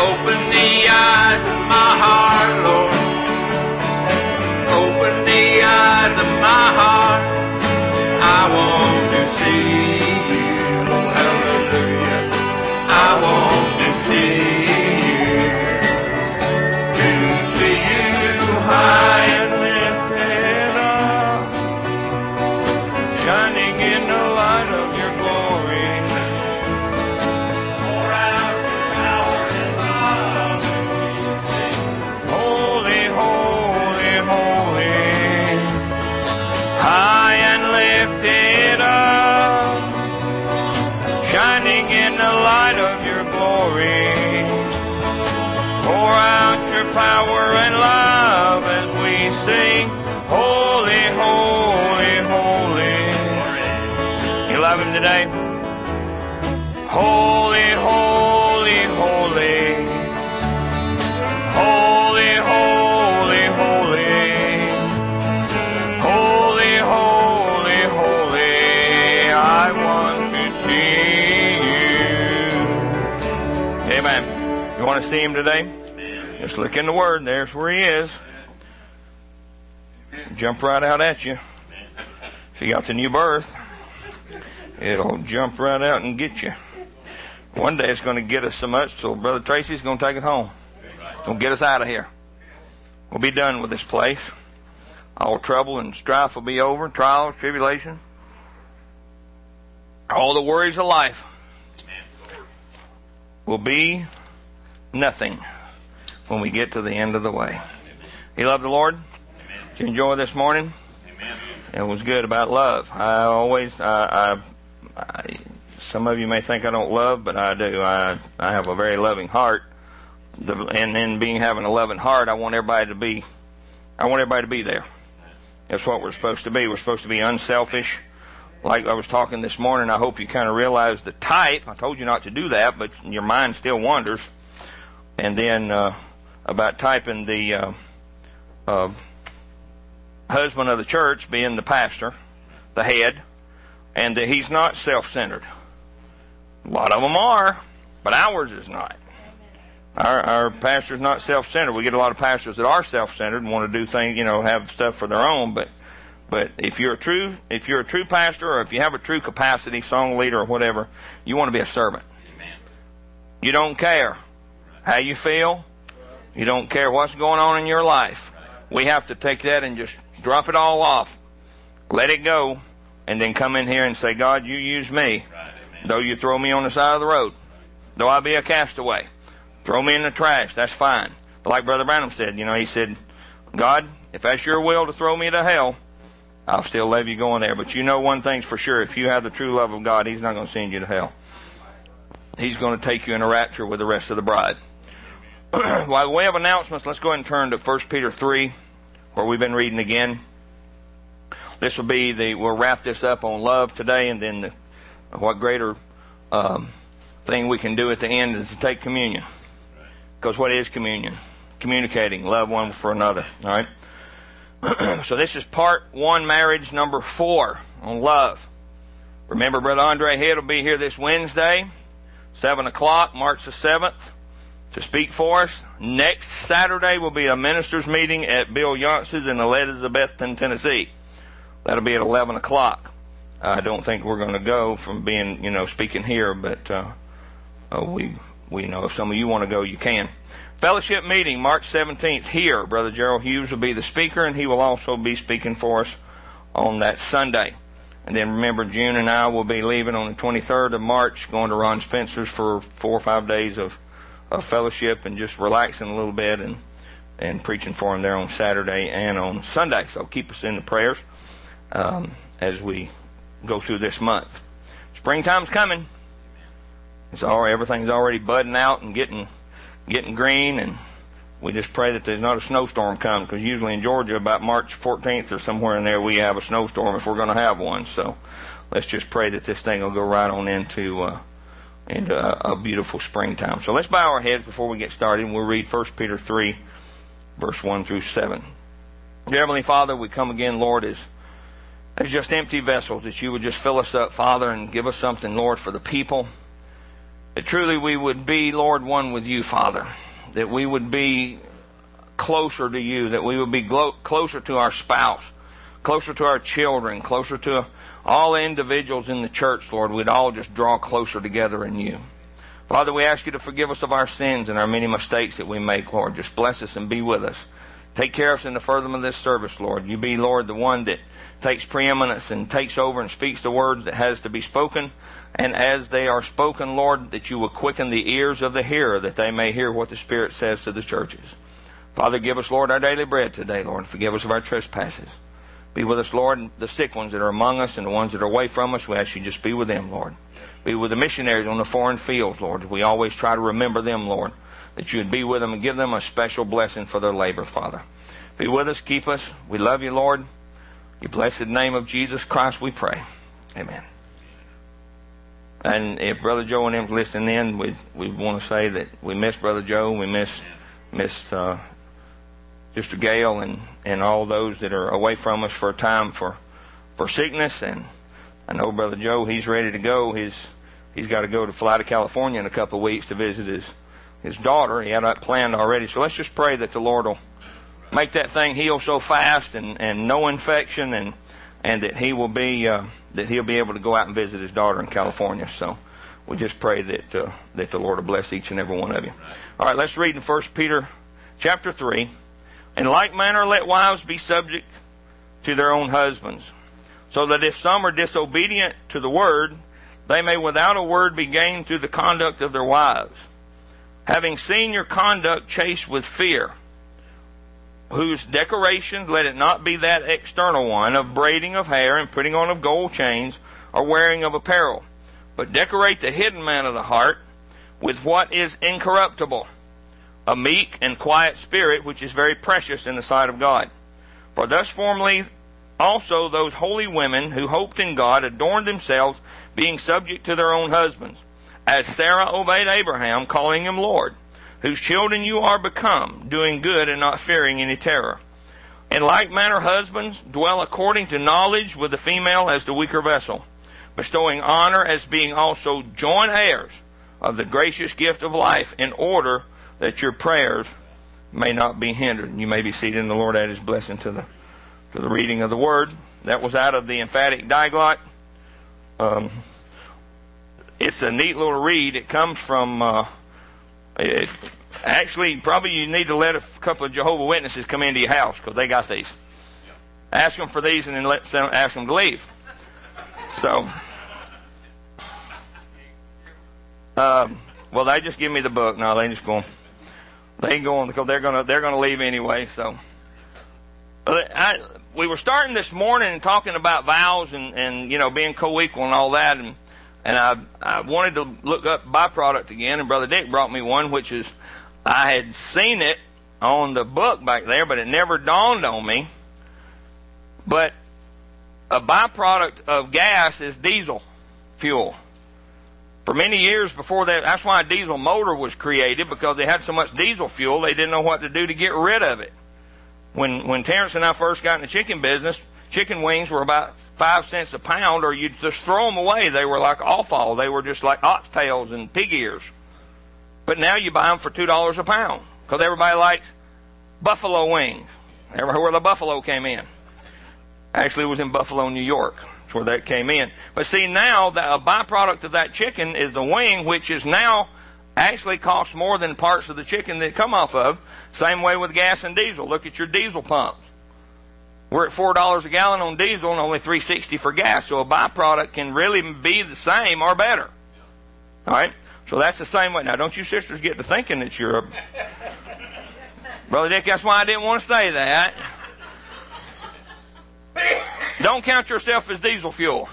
Open the eyes of my heart, Lord. Open the eyes of my heart. I want to see you. Hallelujah. I want to see you. To see you high and lifted up, shining in the light of your glory. Pour out your power and love as we sing. Holy, holy, holy. High and lifted up, shining in the light of your glory. Pour out your power and love as we sing. Holy, holy, holy. You love him today? Holy, holy, holy. Holy, holy, holy. Holy, holy, holy. I want to see you. Amen. You want to see him today? Just look in the Word. There's where he is. Jump right out at you. If you got the new birth, it'll jump right out and get you. One day it's going to get us so much, so Brother Tracy's going to take us home. It's going to get us out of here. We'll be done with this place. All trouble and strife will be over. Trials, tribulation. All the worries of life will be nothing when we get to the end of the way. You love the Lord? Did you enjoy this morning? It was good about love. I always, some of you may think I don't love, but I do. I have a very loving heart. And in having a loving heart, I want everybody to be there. That's what we're supposed to be. We're supposed to be unselfish. Like I was talking this morning, I hope you kind of realize the type. I told you not to do that, but your mind still wanders. And then about typing the husband of the church being the pastor, the head, and that he's not self-centered. A lot of them are, but ours is not. Our pastor's not self-centered. We get a lot of pastors that are self-centered and want to do things, have stuff for their own. But if you're a true pastor, or if you have a true capacity, song leader or whatever, you want to be a servant. Amen. You don't care how you feel. You don't care what's going on in your life. We have to take that and just drop it all off. Let it go, and then come in here and say, God, you use me. Though you throw me on the side of the road. Though I be a castaway. Throw me in the trash. That's fine. But like Brother Branham said, he said, God, if that's your will to throw me to hell, I'll still leave you going there. But you know one thing's for sure. If you have the true love of God, he's not going to send you to hell. He's going to take you in a rapture with the rest of the bride. While we have announcements, let's go ahead and turn to 1 Peter 3, where we've been reading again. This will be we'll wrap this up on love today, and then what greater thing we can do at the end is to take communion. Because what is communion? Communicating, love one for another. All right. So this is part 1, marriage number 4 on love. Remember, Brother Andre Head will be here this Wednesday, 7 o'clock, March the 7th, to speak for us. Next Saturday will be a ministers' meeting at Bill Younts's in Elizabethton, Tennessee. That'll be at 11 o'clock. I don't think we're going to go from being, speaking here, but we know if some of you want to go, you can. Fellowship meeting, March 17th here. Brother Gerald Hughes will be the speaker, and he will also be speaking for us on that Sunday. And then remember, June and I will be leaving on the 23rd of March, going to Ron Spencer's for 4 or 5 days of fellowship and just relaxing a little bit and preaching for him there on Saturday and on Sunday. So keep us in the prayers as we go through this month. Springtime's coming. Everything's already budding out and getting green, and we just pray that there's not a snowstorm coming, because usually in Georgia about March 14th or somewhere in there we have a snowstorm if we're going to have one. So let's just pray that this thing will go right on into a beautiful springtime. So let's bow our heads before we get started, and we'll read 1 Peter 3, verse 1 through 7. Dear Heavenly Father, we come again, Lord, as just empty vessels, that you would just fill us up, Father, and give us something, Lord, for the people. that truly we would be, Lord, one with you, Father. That we would be closer to you, that we would be closer to our spouse, closer to our children, closer to all the individuals in the church, Lord. We'd all just draw closer together in you. Father, we ask you to forgive us of our sins and our many mistakes that we make, Lord. Just bless us and be with us. Take care of us in the furtherance of this service, Lord. You be, Lord, the one that takes preeminence and takes over and speaks the words that has to be spoken. And as they are spoken, Lord, that you will quicken the ears of the hearer, that they may hear what the Spirit says to the churches. Father, give us, Lord, our daily bread today, Lord. Forgive us of our trespasses. Be with us, Lord, and the sick ones that are among us and the ones that are away from us. We ask you just be with them, Lord. Be with the missionaries on the foreign fields, Lord. We always try to remember them, Lord, that you would be with them and give them a special blessing for their labor, Father. Be with us, keep us. We love you, Lord. In your blessed name of Jesus Christ we pray. Amen. And if Brother Joe and him listening in, we want to say that we miss Brother Joe, we miss Sister Gail and all those that are away from us for a time for sickness. And I know Brother Joe, he's ready to go. He's got to fly to California in a couple of weeks to visit his daughter. He had that planned already. So let's just pray that the Lord will make that thing heal so fast and no infection and that he will be that he'll be able to go out and visit his daughter in California. So we just pray that the Lord will bless each and every one of you. All right, let's read in 1 Peter chapter 3. In like manner, let wives be subject to their own husbands, so that if some are disobedient to the word, they may without a word be gained through the conduct of their wives. Having seen your conduct chaste with fear, whose decoration, let it not be that external one of braiding of hair and putting on of gold chains or wearing of apparel, but decorate the hidden man of the heart with what is incorruptible, a meek and quiet spirit, which is very precious in the sight of God. For thus formerly also those holy women who hoped in God adorned themselves, being subject to their own husbands, as Sarah obeyed Abraham, calling him Lord, whose children you are become, doing good and not fearing any terror. In like manner, husbands, dwell according to knowledge with the female as the weaker vessel, bestowing honor as being also joint heirs of the gracious gift of life, in order that your prayers may not be hindered. You may be seated, and the Lord add his blessing to the reading of the Word. That was out of the Emphatic Diglott. It's a neat little read. It comes from... Actually, probably you need to let a couple of Jehovah's Witnesses come into your house, because they got these. Ask them for these and then ask them to leave. So, well, they just give me the book. No, they just go. They ain't going because they're gonna leave anyway. So, we were starting this morning talking about vows and being co-equal and all that, and I wanted to look up byproduct again, and Brother Dick brought me one, which is, I had seen it on the book back there, but it never dawned on me. But a byproduct of gas is diesel fuel. For many years before that, that's why a diesel motor was created, because they had so much diesel fuel, they didn't know what to do to get rid of it. When Terrence and I first got in the chicken business, chicken wings were about 5 cents a pound, or you'd just throw them away. They were like offal. They were just like oxtails and pig ears. But now you buy them for $2 a pound, because everybody likes buffalo wings. Ever heard where the buffalo came in? Actually, it was in Buffalo, New York. That's where that came in. But see, now a byproduct of that chicken is the wing, which is now actually costs more than parts of the chicken that come off of. Same way with gas and diesel. Look at your diesel pumps. We're at $4 a gallon on diesel and only $3.60 for gas. So a byproduct can really be the same or better. All right? So that's the same way. Now, don't you sisters get to thinking that you're a... Brother Dick, that's why I didn't want to say that. Don't count yourself as diesel fuel.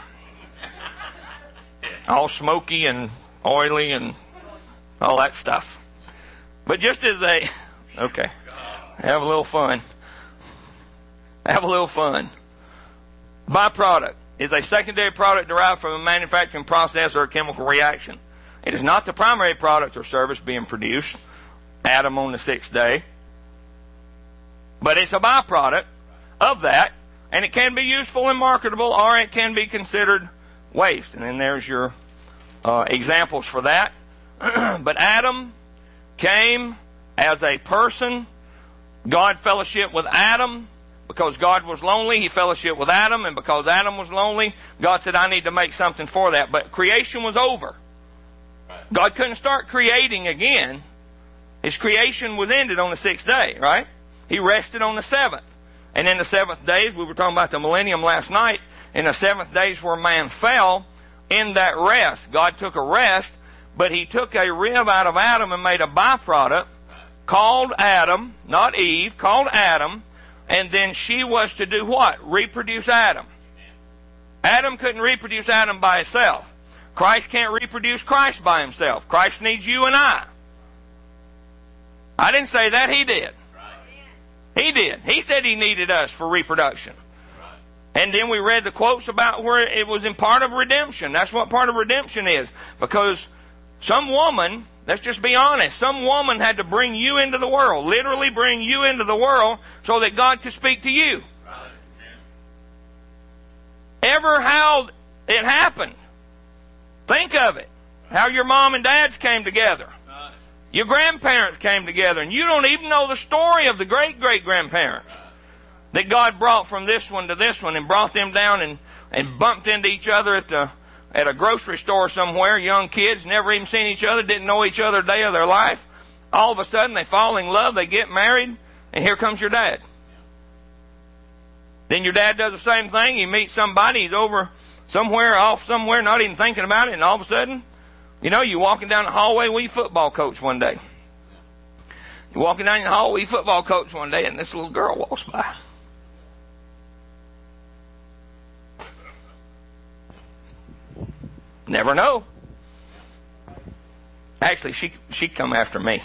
All smoky and oily and all that stuff. But just as a... Okay. Have a little fun. Have a little fun. Byproduct is a secondary product derived from a manufacturing process or a chemical reaction. It is not the primary product or service being produced, Adam on the sixth day, but it's a byproduct of that, and it can be useful and marketable, or it can be considered waste. And then there's your examples for that. But Adam came as a person. God fellowshiped with Adam. Because God was lonely, He fellowshiped with Adam. And because Adam was lonely, God said, I need to make something for that. But creation was over. God couldn't start creating again. His creation was ended on the 6th day, right? He rested on the 7th. And in the 7th days, we were talking about the millennium last night, in the 7th days where man fell, in that rest, God took a rest, but He took a rib out of Adam and made a byproduct called Adam, not Eve, called Adam, and then she was to do what? Reproduce Adam. Adam couldn't reproduce Adam by himself. Christ can't reproduce Christ by himself. Christ needs you and I. I didn't say that, He did. He did. He said He needed us for reproduction. And then we read the quotes about where it was in part of redemption. That's what part of redemption is. Because some woman, let's just be honest, some woman had to bring you into the world, literally bring you into the world so that God could speak to you. Ever how it happened? Think of it. How your mom and dads came together. Your grandparents came together, and you don't even know the story of the great-great-grandparents that God brought from this one to this one and brought them down and bumped into each other at a grocery store somewhere. Young kids, never even seen each other, didn't know each other a day of their life. All of a sudden, they fall in love, they get married, and here comes your dad. Then your dad does the same thing. He meets somebody, he's over somewhere, off somewhere, not even thinking about it, and all of a sudden, you know, you're walking down the hallway with your football coach one day. You're walking down the hallway with your football coach one day, and this little girl walks by. Never know. Actually, she come after me.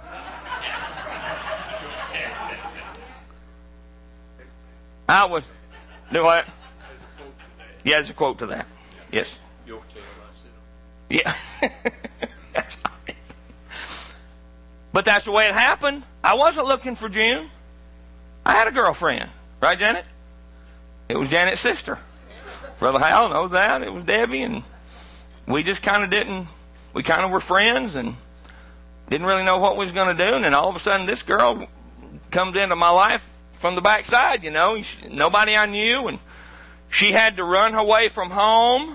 I was... Do what? Yeah, there's a quote to that. Yes. Yeah. That's right. But that's the way it happened. I wasn't looking for June. I had a girlfriend. Right, Janet? It was Janet's sister. Brother Hal knows that. It was Debbie, and we just kind of we kind of were friends and didn't really know what we was going to do. And then all of a sudden this girl comes into my life from the backside, you know. Nobody I knew, and she had to run away from home.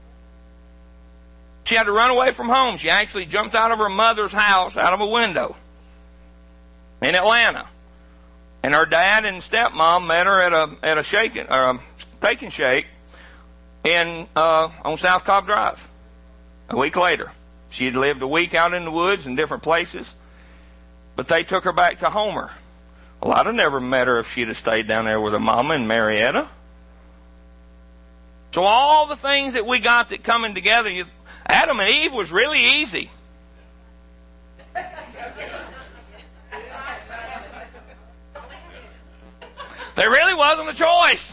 She had to run away from home. She actually jumped out of her mother's house, out of a window in Atlanta. And her dad and stepmom met her at a shake and shake on South Cobb Drive. A week later, she had lived a week out in the woods in different places, but they took her back to Homer. Well, I'd have never met her if she'd have stayed down there with her mama in Marietta. So all the things that we got that coming together, Adam and Eve was really easy. There really wasn't a choice.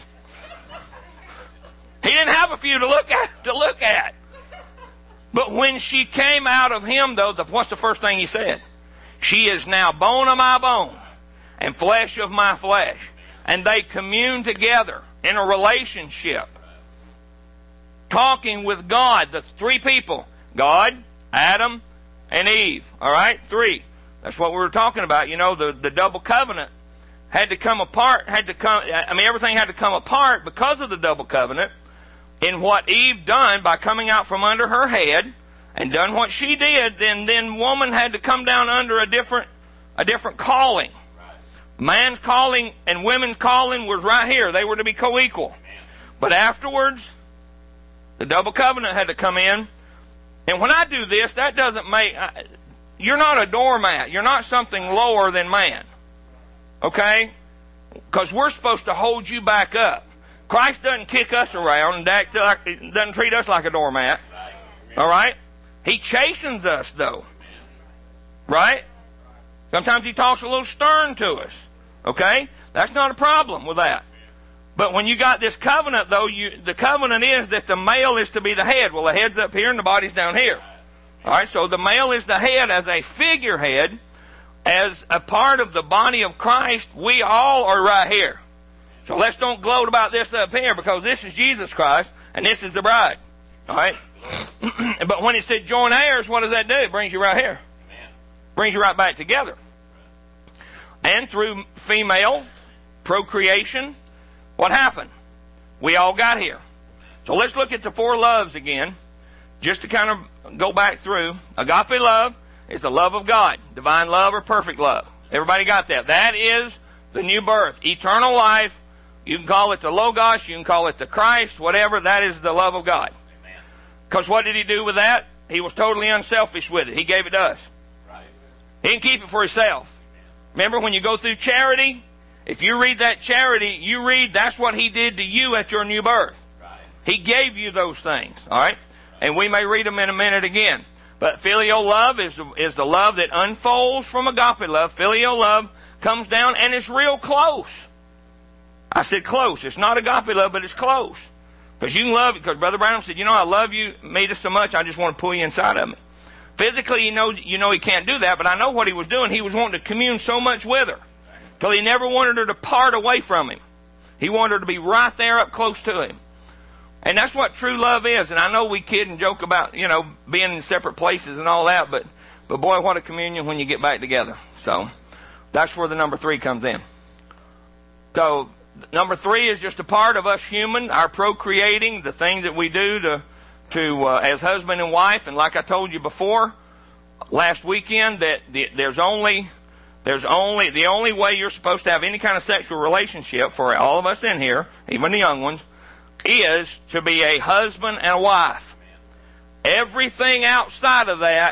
He didn't have a few to look at. But when she came out of him, though, what's the first thing he said? She is now bone of my bone and flesh of my flesh. And they commune together in a relationship, talking with God, the three people, God, Adam, and Eve. All right? Three. That's what we were talking about. You know, the double covenant had to come apart, everything had to come apart because of the double covenant. In what Eve done by coming out from under her head and done what she did, then woman had to come down under a different calling. Man's calling and women's calling was right here. They were to be co-equal. But afterwards, the double covenant had to come in. And when I do this, that doesn't make... You're not a doormat. You're not something lower than man. Okay? Because we're supposed to hold you back up. Christ doesn't kick us around and doesn't treat us like a doormat. All right? He chastens us, though. Right? Sometimes He talks a little stern to us. Okay? That's not a problem with that. But when you got this covenant, though, the covenant is that the male is to be the head. Well, the head's up here and the body's down here. All right? So the male is the head as a figurehead. As a part of the body of Christ, we all are right here. So let's don't gloat about this up here, because this is Jesus Christ and this is the bride. All right? But when it said joint heirs, what does that do? It brings you right here. Brings you right back together. And through female procreation, what happened? We all got here. So let's look at the four loves again, just to kind of go back through. Agape love is the love of God, divine love or perfect love. Everybody got that? That is the new birth, eternal life. You can call it the Logos, you can call it the Christ, whatever. That is the love of God. Because what did He do with that? He was totally unselfish with it. He gave it to us. He didn't keep it for Himself. Remember when you go through charity, if you read that charity, you read that's what He did to you at your new birth. He gave you those things. All right? And we may read them in a minute again. But filial love is the love that unfolds from agape love. Filial love comes down and it's real close. I said close. It's not agape love, but it's close. Because you can love it. Because Brother Branham said, I love you, made us so much, I just want to pull you inside of me. Physically, you know he can't do that, but I know what he was doing. He was wanting to commune so much with her. Till he never wanted her to part away from him. He wanted her to be right there up close to him. And that's what true love is. And I know we kid and joke about, being in separate places and all that, but boy, what a communion when you get back together. So, that's where the number 3 comes in. So, number 3 is just a part of us human, our procreating, the things that we do to as husband and wife. And like I told you before, last weekend, that the only way you're supposed to have any kind of sexual relationship for all of us in here, even the young ones, is to be a husband and a wife. Everything outside of that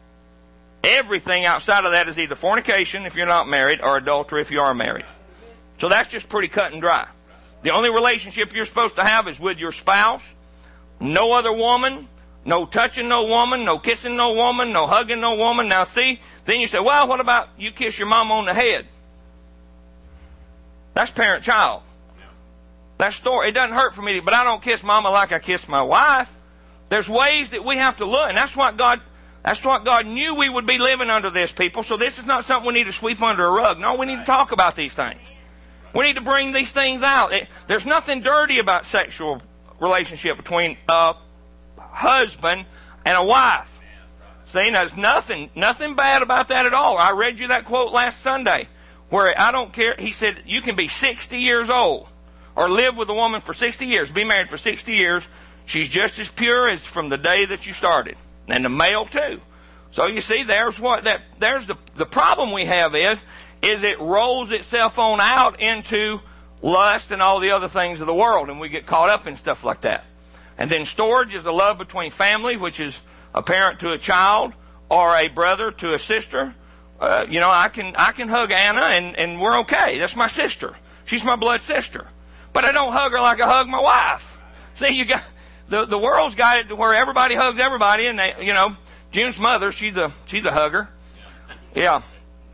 is either fornication if you're not married or adultery if you are married. So that's just pretty cut and dry. The only relationship you're supposed to have is with your spouse. No other woman, no touching no woman, no kissing no woman, no hugging no woman. Now see, then you say, well, what about you kiss your mom on the head? That's parent-child. That story, it doesn't hurt for me, but I don't kiss mama like I kiss my wife. There's ways that we have to look, and that's what God knew we would be living under this, people. So this is not something we need to sweep under a rug. No, we need to talk about these things. We need to bring these things out. There's nothing dirty about sexual relationship between a husband and a wife. See, there's nothing bad about that at all. I read you that quote last Sunday, where I don't care. He said, you can be 60 years old or live with a woman for 60 years, be married for 60 years. She's just as pure as from the day that you started. And the male too. So you see, there's the problem we have is it rolls itself on out into lust and all the other things of the world, and we get caught up in stuff like that. And then storge is a love between family, which is a parent to a child or a brother to a sister. I can hug Anna and we're okay. That's my sister. She's my blood sister. But I don't hug her like I hug my wife. See, you got the world's got it to where everybody hugs everybody, and June's mother, she's a hugger. Yeah.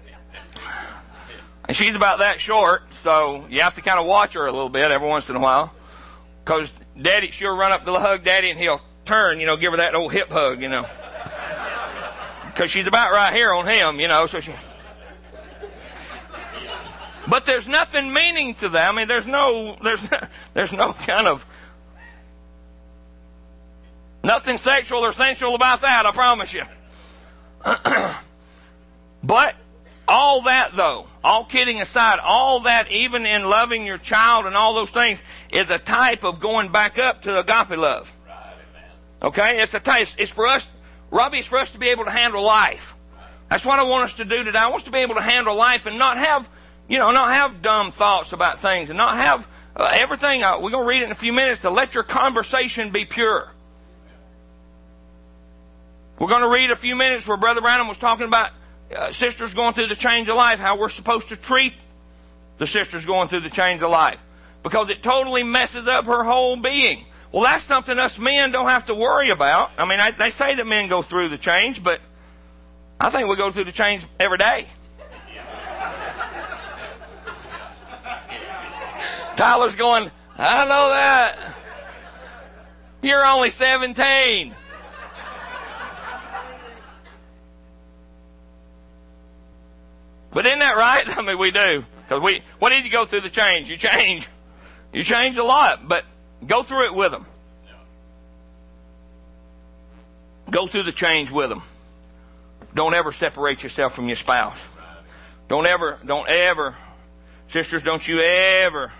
And she's about that short, so you have to kind of watch her a little bit every once in a while. Because Daddy, she'll run up to hug Daddy, and he'll turn, give her that old hip hug, Because she's about right here on him, so she... But there's nothing meaning to that. I mean, there's no kind of nothing sexual or sensual about that, I promise you. But all that, though, all kidding aside, all that, even in loving your child and all those things, is a type of going back up to agape love. Okay? It's a type. It's for us, Robbie, it's for us to be able to handle life. That's what I want us to do today. I want us to be able to handle life and not have dumb thoughts about things and not have everything. We're going to read it in a few minutes, to let your conversation be pure. We're going to read a few minutes where Brother Branham was talking about sisters going through the change of life, how we're supposed to treat the sisters going through the change of life, because it totally messes up her whole being. Well, that's something us men don't have to worry about. I mean, they say that men go through the change, but I think we go through the change every day. Tyler's going, I know that. You're only 17. But isn't that right? I mean, we do. Because what did you go through the change? You change. You change a lot, but go through it with them. Go through the change with them. Don't ever separate yourself from your spouse. Don't ever, sisters, don't you ever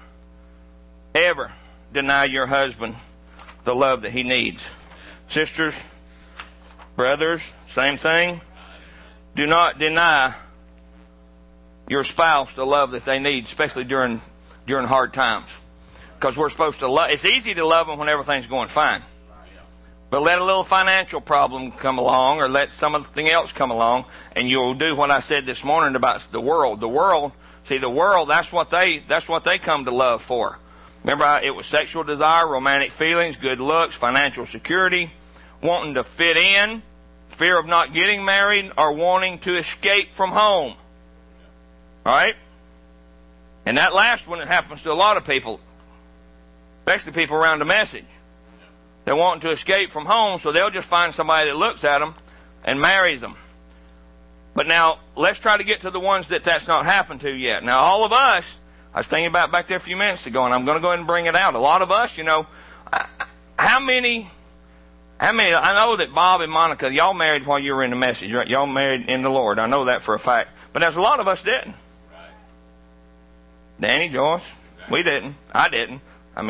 deny your husband the love that he needs. Sisters, brothers, same thing. Do not deny your spouse the love that they need, especially during hard times. Because we're supposed to love. It's easy to love them when everything's going fine. But let a little financial problem come along, or let something else come along, and you'll do what I said this morning about the world. The world, that's what they come to love for. Remember, it was sexual desire, romantic feelings, good looks, financial security, wanting to fit in, fear of not getting married, or wanting to escape from home. All right? And that last one, it happens to a lot of people, especially people around the message. They're wanting to escape from home, so they'll just find somebody that looks at them and marries them. But now, let's try to get to the ones that's not happened to yet. Now, all of us, I was thinking about back there a few minutes ago, and I'm going to go ahead and bring it out. A lot of us, how many, I know that Bob and Monica, y'all married while you were in the message, right? Y'all married in the Lord. I know that for a fact. But there's a lot of us didn't. Right. Danny, Joyce, we didn't. I didn't.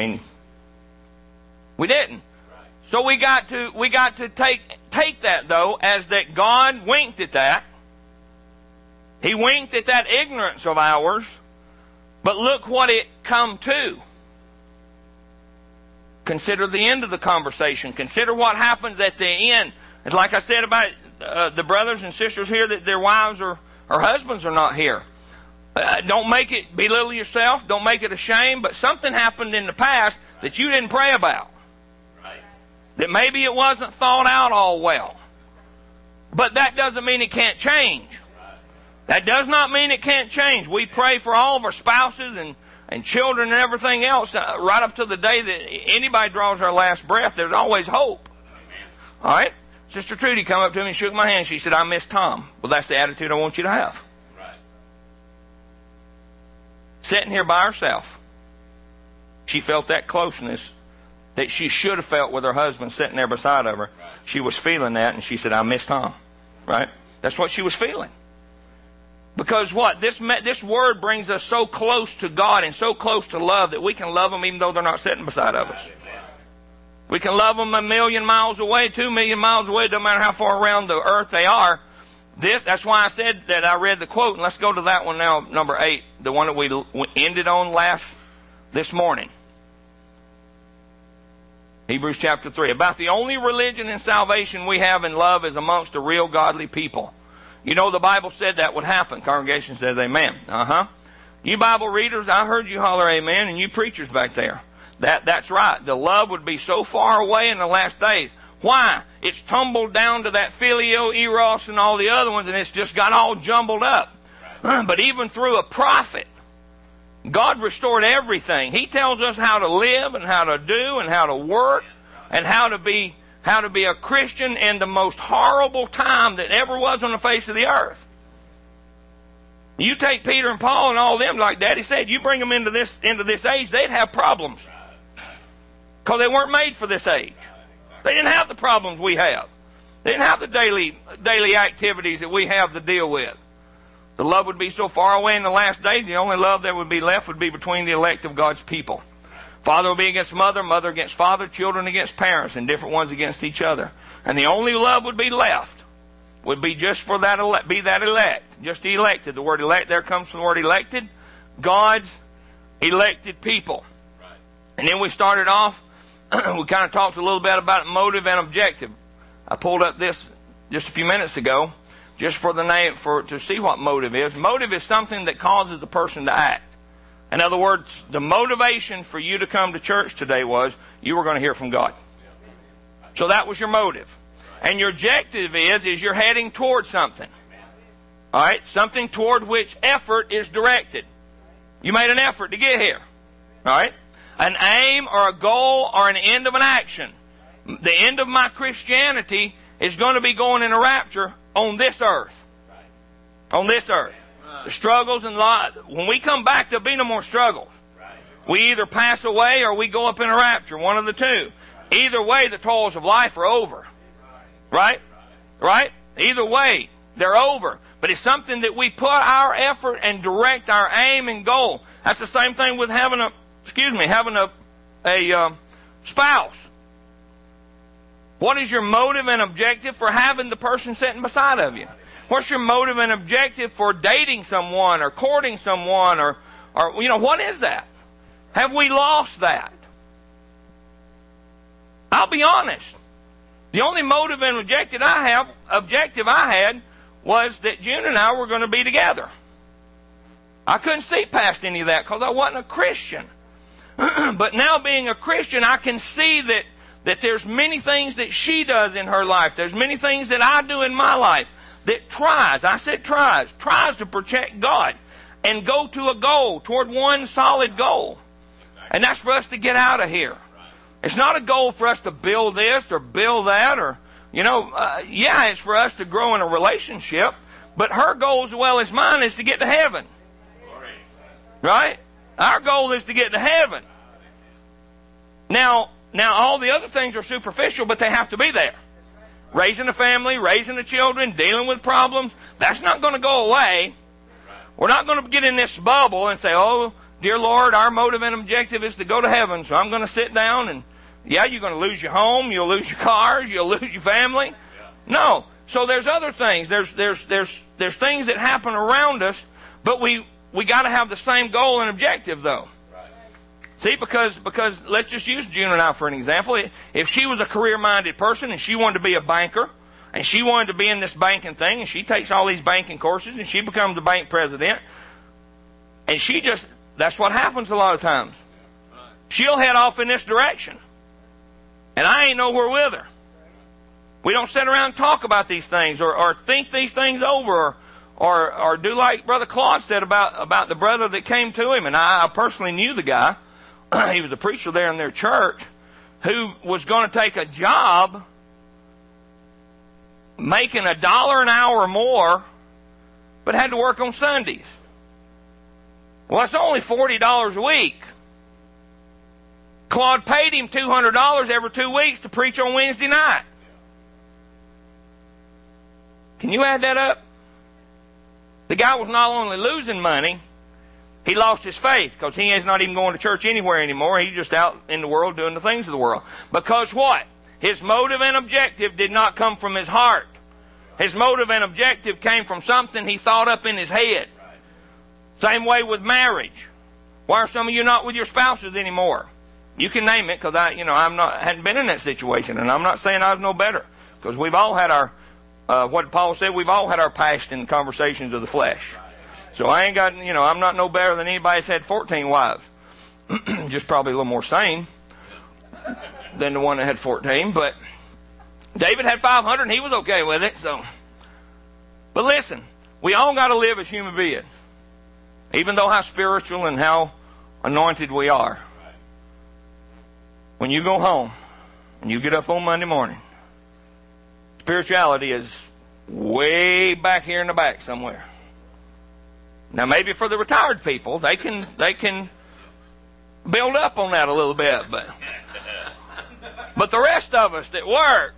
We didn't. So we got to take that, though, as that God winked at that. He winked at that ignorance of ours. But look what it come to. Consider the end of the conversation. Consider what happens at the end. And like I said about the brothers and sisters here, that their wives or husbands are not here. Don't make it belittle yourself. Don't make it a shame. But something happened in the past that you didn't pray about. That maybe it wasn't thought out all well. But that doesn't mean it can't change. That does not mean it can't change. We pray for all of our spouses and children and everything else right up to the day that anybody draws their last breath. There's always hope. All right? Sister Trudy come up to me and shook my hand. She said, I miss Tom. Well, that's the attitude I want you to have. Right. Sitting here by herself, she felt that closeness that she should have felt with her husband sitting there beside of her. Right. She was feeling that, and she said, I miss Tom. Right? That's what she was feeling. Because what? This word brings us so close to God and so close to love that we can love them even though they're not sitting beside of us. We can love them 1,000,000 miles away, 2,000,000 miles away, no matter how far around the earth they are. That's why I said that I read the quote, and let's go to that one now, number 8, the one that we ended on this morning. Hebrews chapter 3. About the only religion and salvation we have in love is amongst the real godly people. You know, the Bible said that would happen. Congregation says amen. You Bible readers, I heard you holler amen, and you preachers back there. That's right. The love would be so far away in the last days. Why? It's tumbled down to that filio, eros, and all the other ones, and it's just got all jumbled up. But even through a prophet, God restored everything. He tells us how to live and how to do and how to work and how to be a Christian in the most horrible time that ever was on the face of the earth. You take Peter and Paul and all them, like Daddy said, you bring them into this age, they'd have problems. Because they weren't made for this age. They didn't have the problems we have. They didn't have the daily activities that we have to deal with. The love would be so far away in the last days, the only love that would be left would be between the elect of God's people. Father will be against mother, mother against father, children against parents, and different ones against each other. And the only love would be left would be just for that elect, just the elected. The word elect there comes from the word elected, God's elected people. Right. And then we started off, we kind of talked a little bit about motive and objective. I pulled up this just a few minutes ago, just for the name, to see what motive is. Motive is something that causes the person to act. In other words, the motivation for you to come to church today was you were going to hear from God. So that was your motive. And your objective is you're heading towards something. All right? Something toward which effort is directed. You made an effort to get here. All right? An aim or a goal or an end of an action. The end of my Christianity is going to be going in a rapture on this earth. On this earth. The struggles and when we come back, there'll be no more struggles. We either pass away or we go up in a rapture, one of the two. Either way, the toils of life are over. Right? Right? Either way, they're over. But it's something that we put our effort and direct our aim and goal. That's the same thing with having a spouse. What is your motive and objective for having the person sitting beside of you? What's your motive and objective for dating someone or courting someone or what is that? Have we lost that? I'll be honest. The only motive and objective I had was that June and I were going to be together. I couldn't see past any of that because I wasn't a Christian. But now being a Christian, I can see that there's many things that she does in her life. There's many things that I do in my life that tries to protect God and go to a goal, toward one solid goal. And that's for us to get out of here. It's not a goal for us to build this or build that or, it's for us to grow in a relationship. But her goal as well as mine is to get to heaven. Right? Our goal is to get to heaven. Now all the other things are superficial, but they have to be there. Raising a family, raising the children, dealing with problems, that's not going to go away. We're not going to get in this bubble and say, oh, dear Lord, our motive and objective is to go to heaven, so I'm going to sit down and, you're going to lose your home, you'll lose your cars, you'll lose your family. No. So there's other things. There's things that happen around us, but we got to have the same goal and objective, though. See, because let's just use June and I for an example. If she was a career-minded person and she wanted to be a banker, and she wanted to be in this banking thing, and she takes all these banking courses, and she becomes the bank president, and that's what happens a lot of times. She'll head off in this direction. And I ain't nowhere with her. We don't sit around and talk about these things or think these things over or do like Brother Claude said about the brother that came to him. And I personally knew the guy. He was a preacher there in their church who was going to take a job making $1 an hour more, but had to work on Sundays. Well, it's only $40 a week. Claude paid him $200 every 2 weeks to preach on Wednesday night. Can you add that up? The guy was not only losing money, he lost his faith because he is not even going to church anywhere anymore. He's just out in the world doing the things of the world. Because what? His motive and objective did not come from his heart. His motive and objective came from something he thought up in his head. Same way with marriage. Why are some of you not with your spouses anymore? You can name it because hadn't been in that situation, and I'm not saying I was no better because we've all had our what Paul said. We've all had our past in conversations of the flesh. So I ain't got I'm not no better than anybody that's had 14 wives. Just probably a little more sane than the one that had 14. But David had 500, and he was okay with it. So, but listen, we all got to live as human beings, even though how spiritual and how anointed we are. When you go home and you get up on Monday morning, spirituality is way back here in the back somewhere. Now maybe for the retired people, they can build up on that a little bit, but the rest of us that work,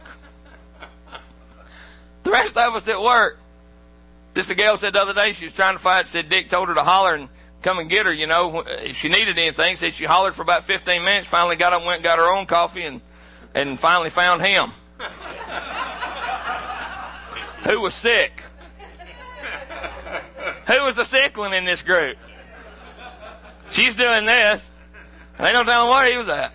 this a gal said the other day, she was trying to find, said Dick told her to holler and come and get her, if she needed anything. Said she hollered for about 15 minutes, finally got up and went and got her own coffee and finally found him. Who was sick? Who was the sick one in this group? She's doing this. They don't tell him where he was at.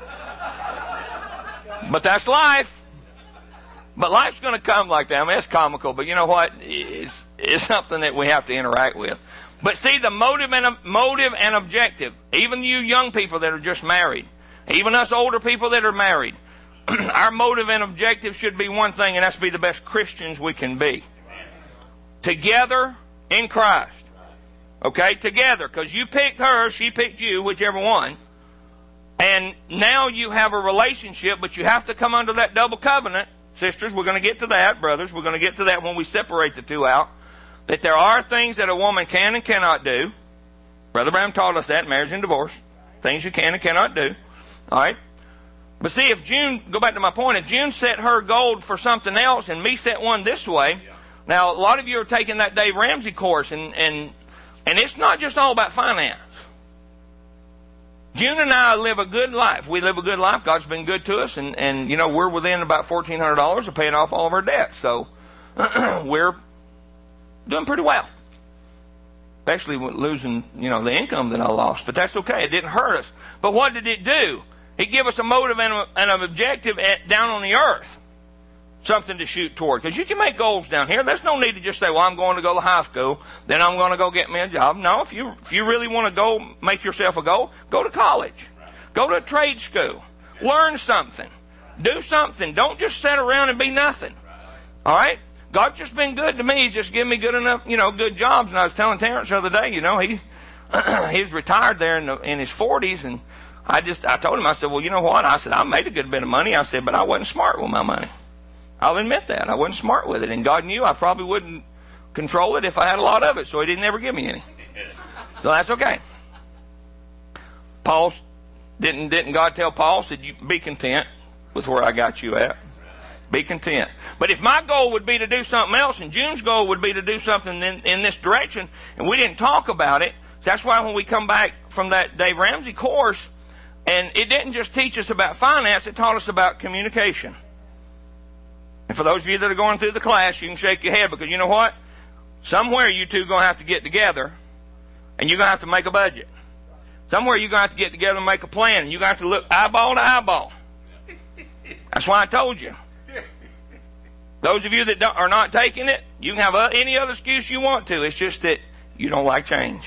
But that's life. But life's going to come like that. I mean, it's comical, but you know what? It's something that we have to interact with. But see, the motive and objective, even you young people that are just married, even us older people that are married, our motive and objective should be one thing, and that's to be the best Christians we can be. Together in Christ. Okay, together, because you picked her, she picked you, whichever one. And now you have a relationship, but you have to come under that double covenant. Sisters, we're going to get to that. Brothers, we're going to get to that when we separate the two out. That there are things that a woman can and cannot do. Brother Branham taught us that, marriage and divorce. Things you can and cannot do. All right? But see, if June, go back to my point, if June set her goal for something else and me set one this way, now a lot of you are taking that Dave Ramsey course, and it's not just all about finance. June and I live a good life. We live a good life. God's been good to us, and you know, we're within about $1,400 of paying off all of our debts. So we're doing pretty well. Especially with losing, you know, the income that I lost. But that's okay. It didn't hurt us. But what did it do? It gave us a motive and an objective down on the earth. Something to shoot toward. Because you can make goals down here. There's no need to just say, well, I'm going to go to high school, then I'm going to go get me a job. No, if you really want to go make yourself a goal, go to college. Go to a trade school. Learn something. Do something. Don't just sit around and be nothing. All right? God's just been good to me. He's just given me good enough, you know, good jobs. And I was telling Terrence the other day, you know, he's retired there in his 40s, and I told him, I said, well, you know what? I said, I made a good bit of money. I said, but I wasn't smart with my money. I'll admit that. I wasn't smart with it. And God knew I probably wouldn't control it if I had a lot of it, so He didn't ever give me any. So that's okay. Paul, didn't God tell Paul, said, you be content with where I got you at? Be content. But if my goal would be to do something else, and June's goal would be to do something in this direction, and we didn't talk about it, so that's why when we come back from that Dave Ramsey course, and it didn't just teach us about finance, it taught us about communication. And for those of you that are going through the class, you can shake your head, because you know what? Somewhere you two are going to have to get together, and you're going to have to make a budget. Somewhere you're going to have to get together and make a plan, and you're going to have to look eyeball to eyeball. That's why I told you. Those of you that are not taking it, you can have any other excuse you want to. It's just that you don't like change.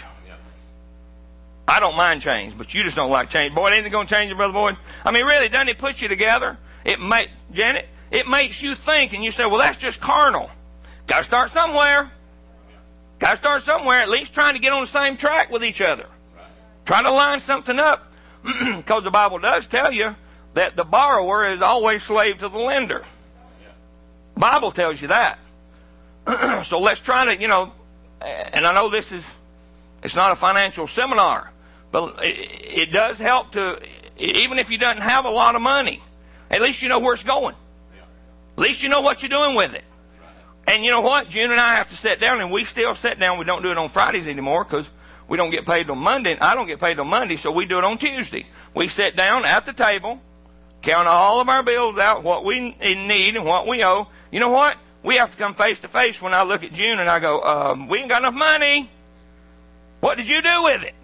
I don't mind change, but you just don't like change. Boy, ain't it going to change you, Brother Boyd? I mean, really, doesn't it put you together? Janet, it makes you think, and you say, well, that's just carnal. Got to start somewhere. Got to start somewhere, at least trying to get on the same track with each other. Try to line something up, because the Bible does tell you that the borrower is always slave to the lender. The Bible tells you that. So let's try to, you know, and I know it's not a financial seminar, but it does help to, even if you don't have a lot of money, at least you know where it's going. At least you know what you're doing with it. And you know what? June and I have to sit down, and we still sit down. We don't do it on Fridays anymore because we don't get paid on Monday. I don't get paid on Monday, so we do it on Tuesday. We sit down at the table, count all of our bills out, what we need and what we owe. You know what? We have to come face to face when I look at June and I go, we ain't got enough money. What did you do with it?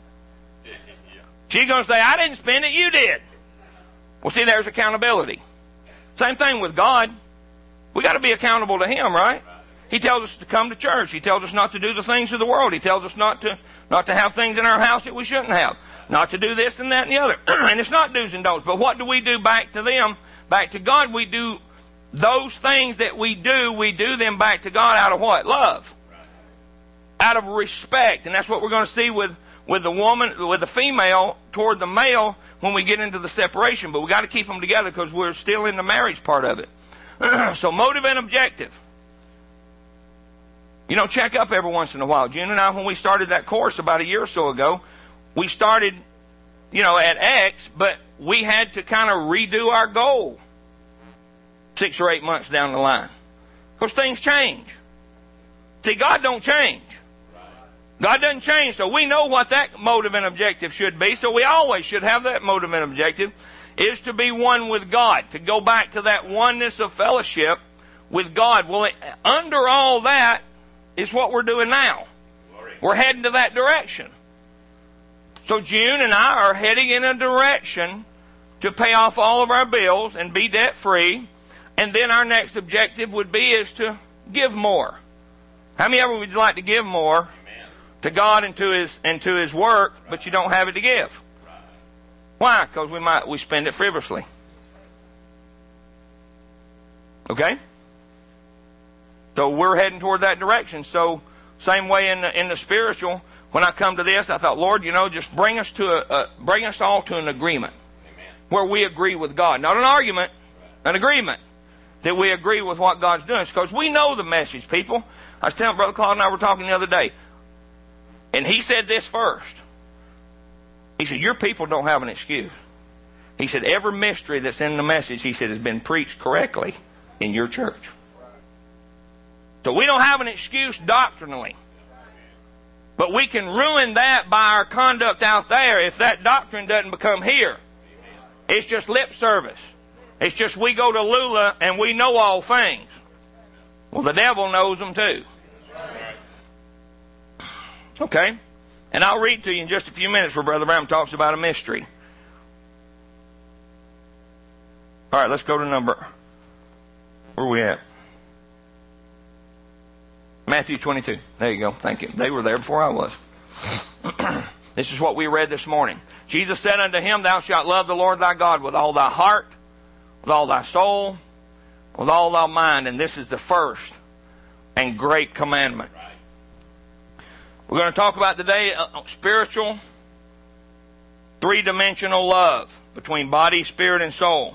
She's going to say, I didn't spend it, you did. Well, see, there's accountability. Same thing with God. We got to be accountable to Him, right? He tells us to come to church. He tells us not to do the things of the world. He tells us not to have things in our house that we shouldn't have. Not to do this and that and the other. And it's not do's and don'ts. But what do we do back to them? Back to God, we do those things that we do them back to God out of what? Love. Out of respect. And that's what we're going to see with the woman, with the female toward the male when we get into the separation. But we got to keep them together because we're still in the marriage part of it. So motive and objective. You know, check up every once in a while. June and I, when we started that course about a year or so ago, we started, you know, at X, but we had to kind of redo our goal 6 or 8 months down the line. Because things change. See, God don't change. God doesn't change, so we know what that motive and objective should be, so we always should have that motive and objective, is to be one with God, to go back to that oneness of fellowship with God. Well, under all that is what we're doing now. We're heading to that direction. So June and I are heading in a direction to pay off all of our bills and be debt-free, and then our next objective would be is to give more. How many ever would you like to give more to God and to His work, but you don't have it to give? Why? Because we spend it frivolously. Okay? So we're heading toward that direction. So same way in the spiritual, when I come to this, I thought, Lord, you know, just bring us all to an agreement. Amen. Where we agree with God. Not an argument, an agreement. That we agree with what God's doing. It's because we know the message, people. I was telling Brother Claude and I were talking the other day. And he said this first. He said, your people don't have an excuse. He said, every mystery that's in the message, he said, has been preached correctly in your church. So we don't have an excuse doctrinally. But we can ruin that by our conduct out there if that doctrine doesn't become here. It's just lip service. It's just we go to Lula and we know all things. Well, the devil knows them too. Okay? And I'll read to you in just a few minutes where Brother Branham talks about a mystery. All right, let's go to number... Where are we at? Matthew 22. There you go. Thank you. They were there before I was. This is what we read this morning. Jesus said unto him, Thou shalt love the Lord thy God with all thy heart, with all thy soul, with all thy mind. And this is the first and great commandment. We're going to talk about today spiritual, three-dimensional love between body, spirit, and soul.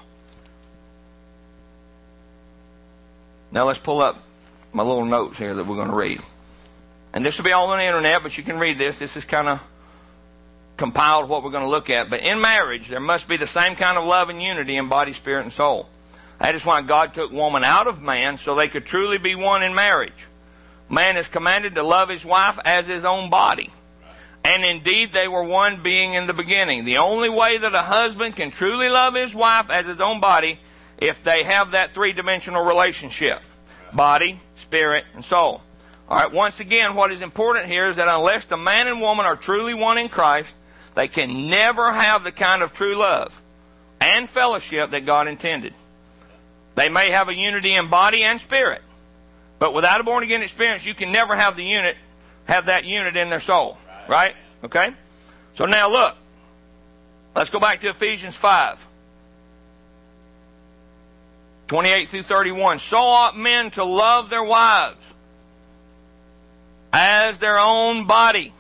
Now let's pull up my little notes here that we're going to read. And this will be all on the internet, but you can read this. This is kind of compiled what we're going to look at. But in marriage, there must be the same kind of love and unity in body, spirit, and soul. That is why God took woman out of man, so they could truly be one in marriage. Man is commanded to love his wife as his own body. And indeed, they were one being in the beginning. The only way that a husband can truly love his wife as his own body, if they have that three-dimensional relationship. Body, spirit, and soul. All right, once again, what is important here is that unless the man and woman are truly one in Christ, they can never have the kind of true love and fellowship that God intended. They may have a unity in body and spirit, but without a born-again experience, you can never have that unit in their soul. Right? Okay? So now look. Let's go back to Ephesians 5. 28 through 31. So ought men to love their wives as their own body.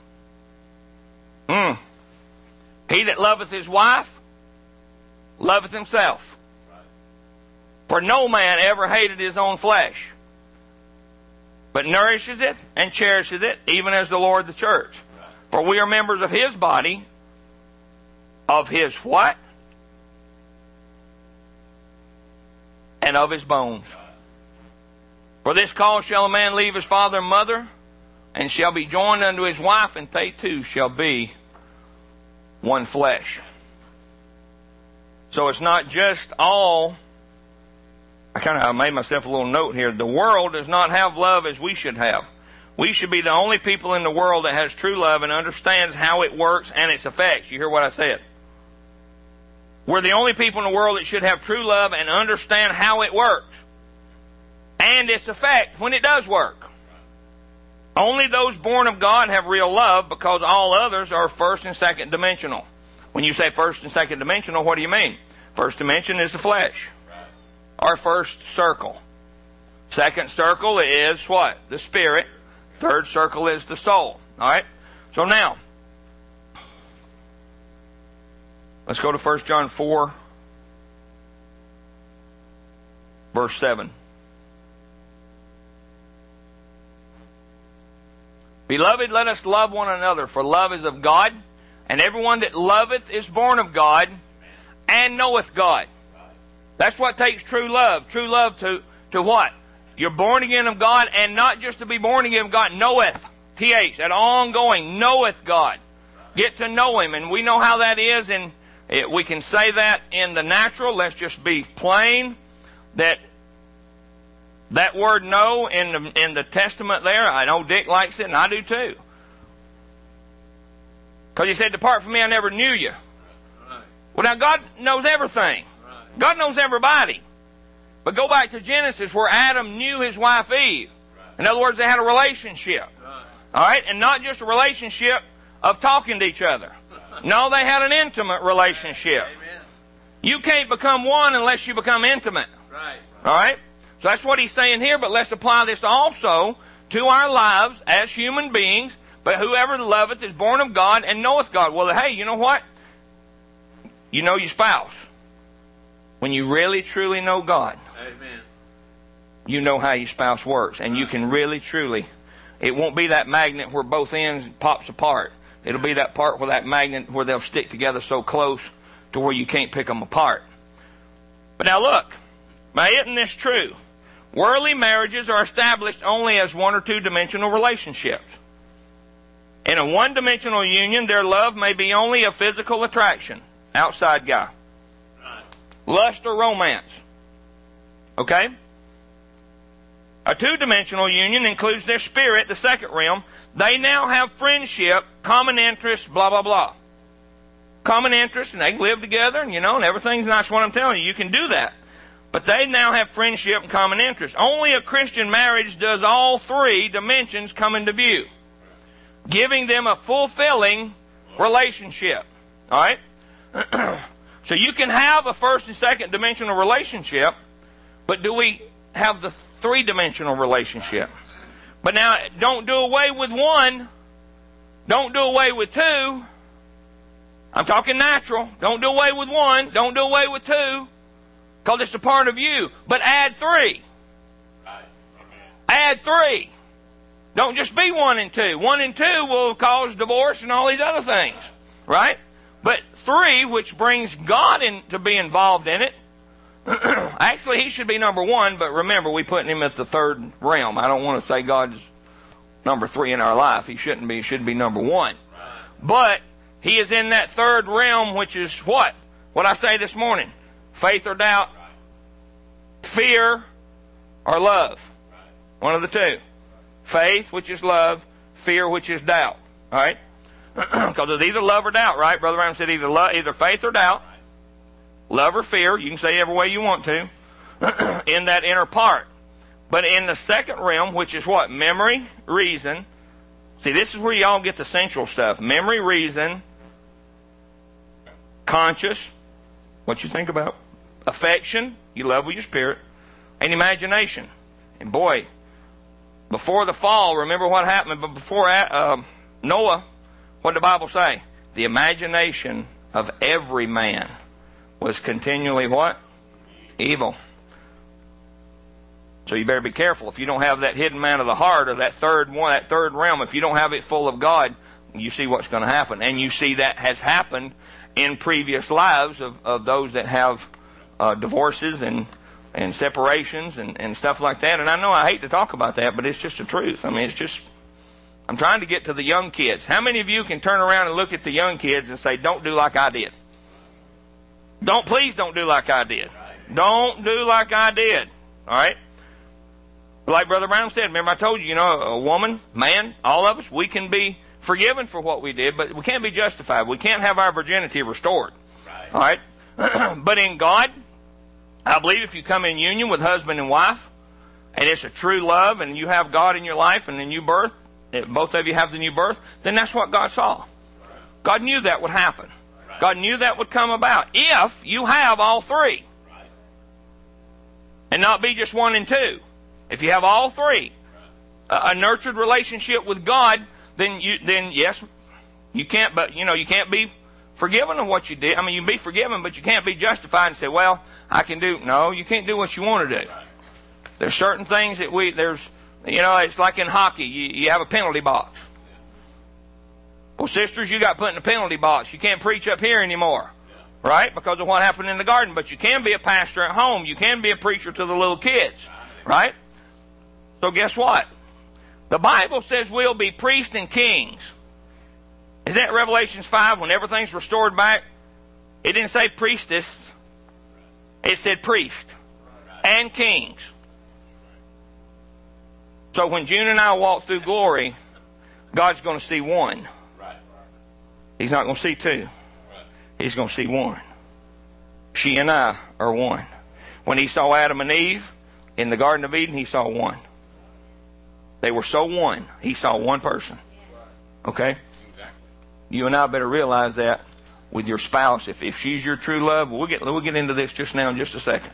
He that loveth his wife loveth himself. For no man ever hated his own flesh, but nourishes it and cherishes it, even as the Lord the church. For we are members of his body, of his what? And of his bones. For this cause shall a man leave his father and mother, and shall be joined unto his wife, and they two shall be one flesh. So it's not just all... I made myself a little note here. The world does not have love as we should have. We should be the only people in the world that has true love and understands how it works and its effects. You hear what I said? We're the only people in the world that should have true love and understand how it works and its effect when it does work. Only those born of God have real love, because all others are first and second dimensional. When you say first and second dimensional, what do you mean? First dimension is the flesh. Our first circle. Second circle is what? The spirit. Third circle is the soul. Alright? So now, let's go to 1 John 4, verse 7. Beloved, let us love one another, for love is of God, and everyone that loveth is born of God, and knoweth God. That's what takes true love. True love to what? You're born again of God, and not just to be born again of God, knoweth. TH, that ongoing, knoweth God. Get to know Him, and we know how that is, and we can say that in the natural. Let's just be plain that word know in the Testament there, I know Dick likes it, and I do too. Because He said, depart from me, I never knew you. Well, now God knows everything. God knows everybody. But go back to Genesis where Adam knew his wife Eve. In other words, they had a relationship. Alright? And not just a relationship of talking to each other. No, they had an intimate relationship. You can't become one unless you become intimate. Alright? So that's what he's saying here, but let's apply this also to our lives as human beings. But whoever loveth is born of God and knoweth God. Well, hey, you know what? You know your spouse. When you really, truly know God, amen, you know how your spouse works. And you can really, truly, it won't be that magnet where both ends pops apart. It'll be that part where that magnet, where they'll stick together so close to where you can't pick them apart. But now look, now isn't this true? Worldly marriages are established only as one or two dimensional relationships. In a one-dimensional union, their love may be only a physical attraction, outside guy. Lust or romance. Okay? A two-dimensional union includes their spirit, the second realm. They now have friendship, common interests, blah, blah, blah. Common interests, and they live together, and and everything's nice. What I'm telling you, you can do that. But they now have friendship and common interests. Only a Christian marriage does all three dimensions come into view, giving them a fulfilling relationship. All right? So you can have a first and second dimensional relationship, but do we have the three-dimensional relationship? But now, don't do away with one. Don't do away with two. I'm talking natural. Don't do away with one. Don't do away with two. Because it's a part of you. But add three. Add three. Don't just be one and two. One and two will cause divorce and all these other things. Right? But three, which brings God in to be involved in it. Actually, he should be number one, but remember, we put him at the third realm. I don't want to say God's number three in our life. He shouldn't be. He should be number one. But he is in that third realm, which is what? What I say this morning. Faith or doubt. Fear or love. One of the two. Faith, which is love. Fear, which is doubt. All right? Because it's either love or doubt, right? Brother Brown said either faith or doubt. Love or fear. You can say every way you want to. In that inner part. But in the second realm, which is what? Memory, reason. See, this is where y'all get the central stuff. Memory, reason, conscious, what you think about, affection, you love with your spirit, and imagination. And boy, before the fall, remember what happened, but before Noah, what did the Bible say? The imagination of every man was continually what? Evil. So you better be careful. If you don't have that hidden man of the heart, or that third realm, if you don't have it full of God, you see what's going to happen. And you see that has happened in previous lives of those that have divorces and separations and stuff like that. And I know I hate to talk about that, but it's just the truth. I mean, it's just, I'm trying to get to the young kids. How many of you can turn around and look at the young kids and say, don't do like I did? Please don't do like I did. Don't do like I did. All right? Like Brother Brown said, remember I told you, a woman, man, all of us, we can be forgiven for what we did, but we can't be justified. We can't have our virginity restored. Right. All right? But in God, I believe if you come in union with husband and wife, and it's a true love, and you have God in your life and the new birth, both of you have the new birth, then that's what God saw. God knew that would happen. God knew that would come about if you have all three. And not be just one and two. If you have all three, a nurtured relationship with God, then yes, you can't. But you can't be forgiven of what you did. I mean, you can be forgiven, but you can't be justified and say, "Well, I can do." No, you can't do what you want to do. There's certain things that it's like in hockey. You have a penalty box. Well, sisters, you got put in a penalty box. You can't preach up here anymore, right? Because of what happened in the garden. But you can be a pastor at home. You can be a preacher to the little kids, right? So guess what? The Bible says we'll be priests and kings. Is that Revelation 5 when everything's restored back? It didn't say priestess. It said priest and kings. So when June and I walk through glory, God's going to see one. He's not going to see two. He's going to see one. She and I are one. When he saw Adam and Eve in the Garden of Eden, he saw one. They were so one. He saw one person. Okay? You and I better realize that with your spouse. If she's your true love, we'll get into this just now in just a second.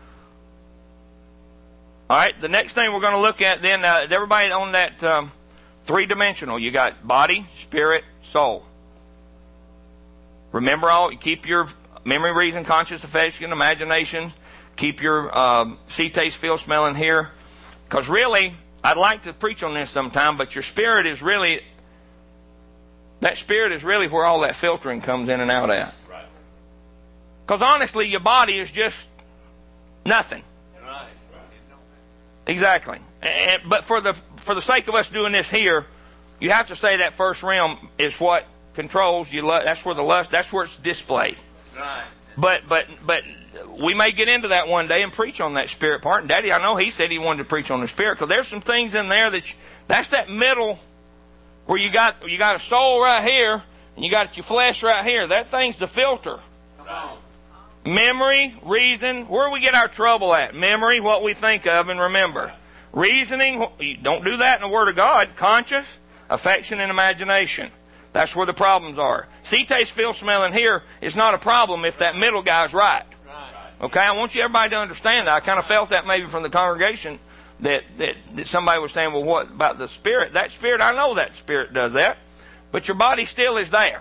All right, the next thing we're going to look at then, everybody on that three-dimensional, you got body, spirit, soul. Remember you keep your memory, reason, conscience, affection, imagination. Keep your see, taste, feel, smell, and hear. Because really, I'd like to preach on this sometime, but your spirit is really, that spirit is really where all that filtering comes in and out at. Right. Because honestly, your body is just nothing. Exactly. But for the sake of us doing this here, you have to say that first realm is what controls you. That's where the lust. That's where it's displayed. Right. But we may get into that one day and preach on that spirit part. And Daddy, I know he said he wanted to preach on the spirit, because there's some things in there that's that middle where you got a soul right here and you got your flesh right here. That thing's the filter. Right. Memory, reason, where we get our trouble at. Memory, what we think of and remember. Reasoning, you don't do that in the Word of God. Conscience, affection, and imagination. That's where the problems are. See, taste, feel, smell, and hear is not a problem if that middle guy's right. Okay, I want you everybody to understand that. I kind of felt that maybe from the congregation that somebody was saying, well, what about the spirit? That spirit, I know that spirit does that, but your body still is there.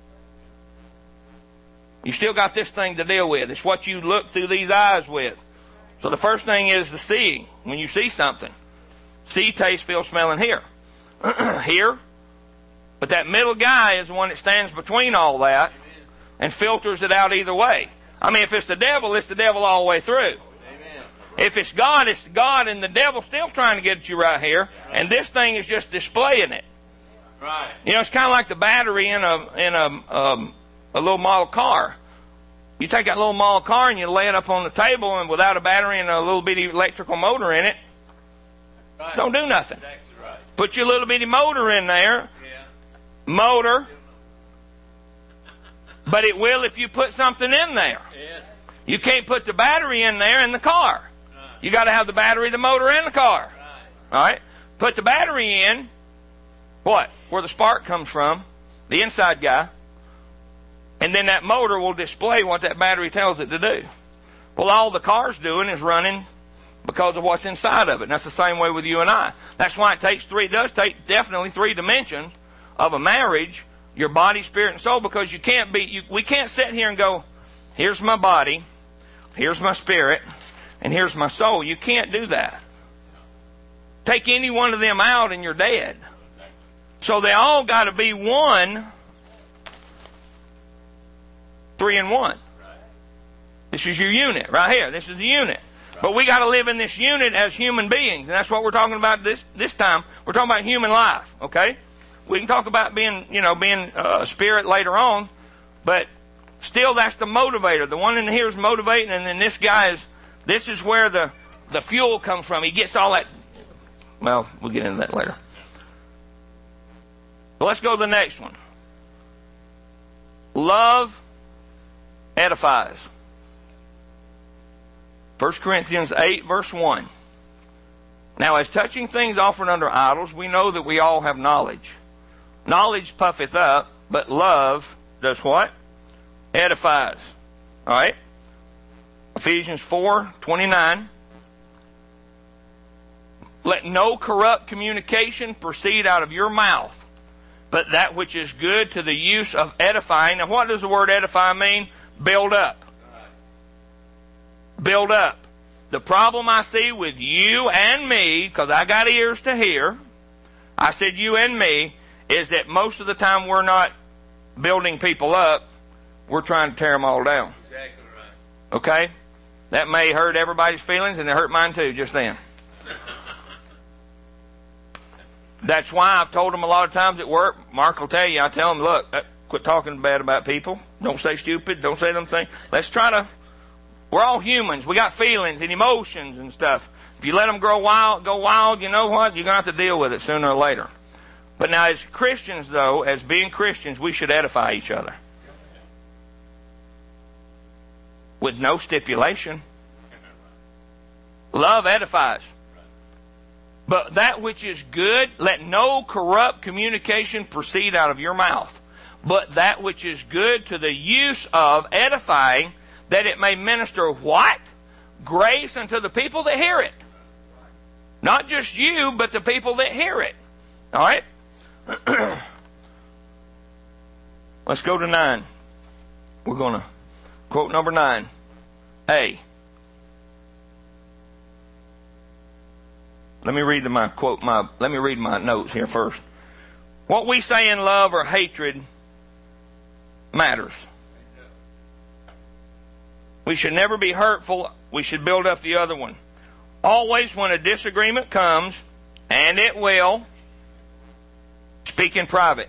You still got this thing to deal with. It's what you look through these eyes with. So the first thing is the seeing. When you see something, see, taste, feel, smell, and hear. Hear. But that middle guy is the one that stands between all that and filters it out either way. I mean, if it's the devil all the way through. Amen. If it's God, and the devil's still trying to get at you right here, and this thing is just displaying it. Right. You know, it's kind of like the battery in a little model car. You take that little model car and you lay it up on the table, and without a battery and a little bitty electrical motor in it, right, don't do nothing. Exactly right. Put your little bitty motor in there. Yeah. Motor. But it will if you put something in there. Yes. You can't put the battery in there in the car. Right. You got to have the battery, the motor, and the car. Right. All right? Put the battery in, what? Where the spark comes from, the inside guy. And then that motor will display what that battery tells it to do. Well, all the car's doing is running because of what's inside of it. And that's the same way with you and I. That's why it does take definitely 3 dimensions of a marriage, your body, spirit, and soul, because we can't sit here and go, here's my body, here's my spirit, and here's my soul. You can't do that. Take any one of them out and you're dead. So they all got to be one. 3 in 1. This is your unit right here. This is the unit. But we got to live in this unit as human beings, and that's what we're talking about this time. We're talking about human life. Okay, we can talk about being a spirit later on, but still, that's the motivator. The one in here is motivating, and then this is where the fuel comes from. He gets all that. Well, we'll get into that later. But let's go to the next one. Love edifies. 1 Corinthians 8, verse 1. Now, as touching things offered unto idols, we know that we all have knowledge. Knowledge puffeth up, but love does what? Edifies. All right? Ephesians 4:29. Let no corrupt communication proceed out of your mouth, but that which is good to the use of edifying. Now, what does the word edify mean? Build up. Build up. The problem I see with you and me, because I got ears to hear, I said you and me, is that most of the time we're not building people up, we're trying to tear them all down. Exactly right. Okay? That may hurt everybody's feelings, and it hurt mine too just then. That's why I've told them a lot of times at work, Mark will tell you, I tell them, look, quit talking bad about people. Don't say stupid. Don't say them things. We're all humans. We got feelings and emotions and stuff. If you let them go wild, you know what? You're going to have to deal with it sooner or later. But now as Christians, though, as being Christians, we should edify each other. With no stipulation. Love edifies. But that which is good, let no corrupt communication proceed out of your mouth, but that which is good to the use of edifying, that it may minister what? Grace unto the people that hear it. Not just you, but the people that hear it. All right? Let's go to 9. We're going to quote number 9. A. Let me read my notes here first. What we say in love or hatred matters. We should never be hurtful. We should build up the other one. Always when a disagreement comes, and it will, speak in private.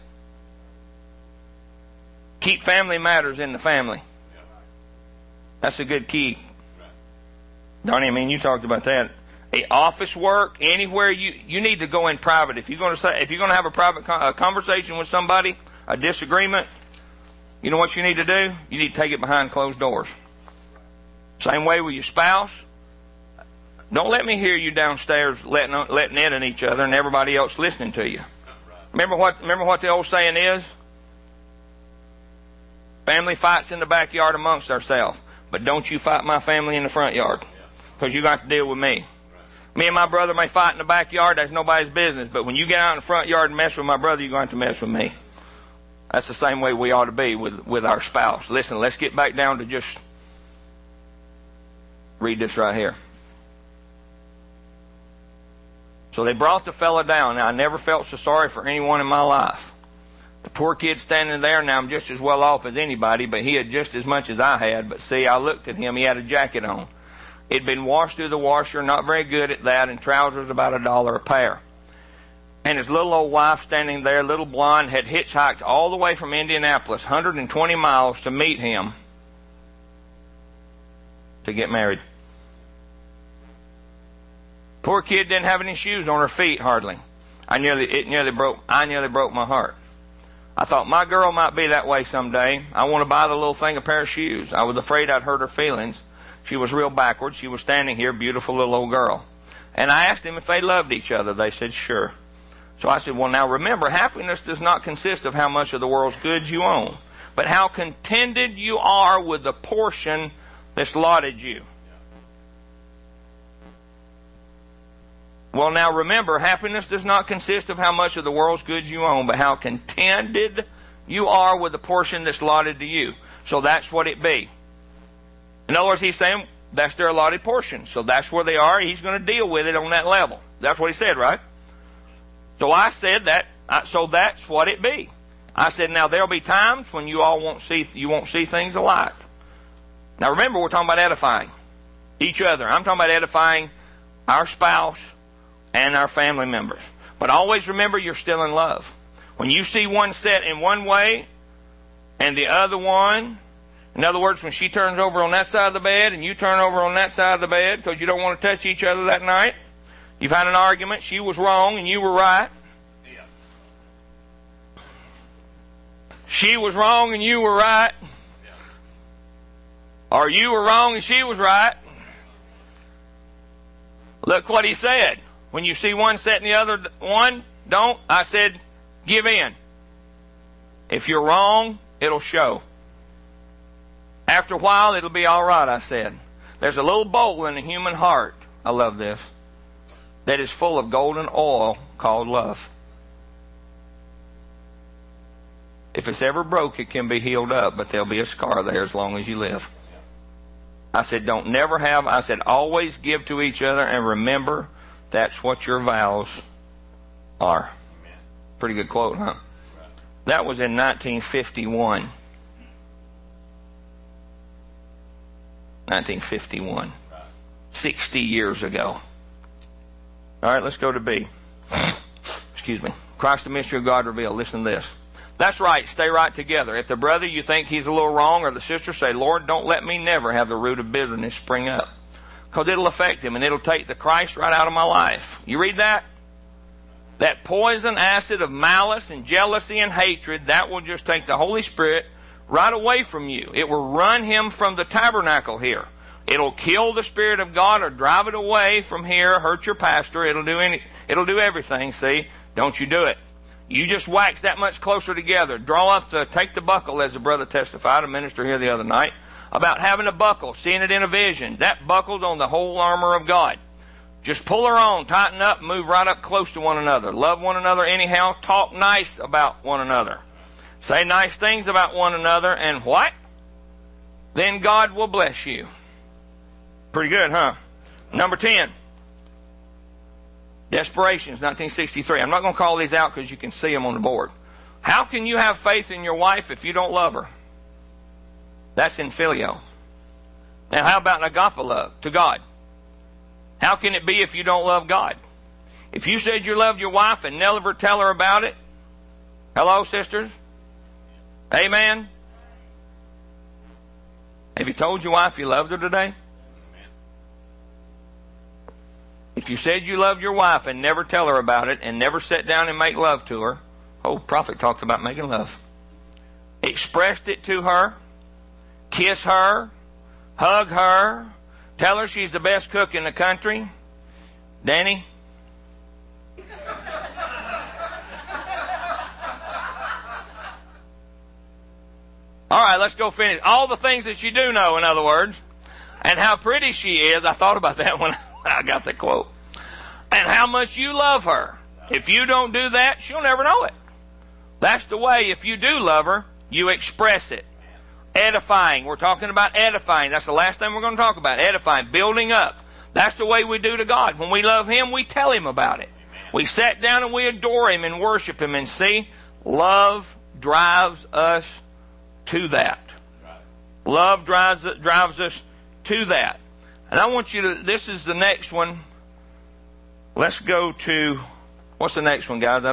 Keep family matters in the family. That's a good key. Donnie, I mean, you talked about that. Office work, anywhere you need to go in private. If you're going to have a private conversation with somebody, a disagreement, you know what you need to do? You need to take it behind closed doors. Same way with your spouse. Don't let me hear you downstairs letting in on each other and everybody else listening to you. Remember what the old saying is? Family fights in the backyard amongst ourselves, but don't you fight my family in the front yard, because you got to deal with me. Me and my brother may fight in the backyard, that's nobody's business, but when you get out in the front yard and mess with my brother, you're going to have to mess with me. That's the same way we ought to be with our spouse. Listen, let's get back down to just read this right here. So they brought the fella down. Now, I never felt so sorry for anyone in my life. The poor kid standing there, now I'm just as well off as anybody, but he had just as much as I had. But see, I looked at him, he had a jacket on. It'd been washed through the washer, not very good at that, and trousers about $1 a pair. And his little old wife standing there, little blonde, had hitchhiked all the way from Indianapolis, 120 miles to meet him to get married. Poor kid didn't have any shoes on her feet, hardly. I nearly broke my heart. I thought, my girl might be that way someday. I want to buy the little thing a pair of shoes. I was afraid I'd hurt her feelings. She was real backwards. She was standing here, beautiful little old girl. And I asked them if they loved each other. They said, sure. So I said, well, now remember, happiness does not consist of how much of the world's goods you own, but how contented you are with the portion that's allotted you. Well, now remember, happiness does not consist of how much of the world's goods you own, but how contented you are with the portion that's allotted to you. So that's what it be. In other words, he's saying that's their allotted portion. So that's where they are. He's going to deal with it on that level. That's what he said, right? So I said that. So that's what it be. I said, now there'll be times when you won't see things alike. Now remember, we're talking about edifying each other. I'm talking about edifying our spouse and our family members. But always remember, you're still in love. When you see one set in one way and the other one, in other words, when she turns over on that side of the bed and you turn over on that side of the bed because you don't want to touch each other that night, you've had an argument, she was wrong and you were right. Yeah. She was wrong and you were right. Yeah. Or you were wrong and she was right. Look what he said. When you see one set and the other one don't, I said, give in. If you're wrong, it'll show. After a while, it'll be all right, I said. There's a little bowl in the human heart, I love this, that is full of golden oil called love. If it's ever broke, it can be healed up, but there'll be a scar there as long as you live. I said, I said, always give to each other and remember that's what your vows are. Pretty good quote, huh? That was in 1951. 1951. 60 years ago. All right, let's go to B. Excuse me. Christ, the mystery of God revealed. Listen to this. That's right. Stay right together. If the brother you think he's a little wrong, or the sister, say, Lord, don't let me never have the root of bitterness spring up. Because it'll affect him and it'll take the Christ right out of my life. You read that? That poison acid of malice and jealousy and hatred, that will just take the Holy Spirit right away from you. It will run him from the tabernacle here. It'll kill the Spirit of God or drive it away from here, hurt your pastor. It'll do everything, see? Don't you do it. You just wax that much closer together. Take the buckle, as the brother testified, a minister here the other night, about having a buckle, seeing it in a vision. That buckle's on the whole armor of God. Just pull her on, tighten up, move right up close to one another. Love one another anyhow. Talk nice about one another. Say nice things about one another, and what? Then God will bless you. Pretty good, huh? Number 10. Desperations, 1963. I'm not going to call these out because you can see them on the board. How can you have faith in your wife if you don't love her? That's in filio. Now, how about an agape love to God? How can it be if you don't love God? If you said you loved your wife and never tell her about it, hello, sisters? Amen? Have you told your wife you loved her today? If you said you loved your wife and never tell her about it and never sit down and make love to her, prophet talked about making love. Expressed it to her, kiss her, hug her, tell her she's the best cook in the country. Danny? All right, let's go finish. All the things that you do know, in other words, and how pretty she is. I thought about that when I got the quote. And how much you love her. If you don't do that, she'll never know it. That's the way, if you do love her, you express it. Edifying. We're talking about edifying. That's the last thing we're going to talk about. Edifying. Building up. That's the way we do to God. When we love Him, we tell Him about it. We sit down and we adore Him and worship Him, and see, love drives us to that. Love drives us to that. And I want you to, this is the next one. Let's go to, what's the next one, guys?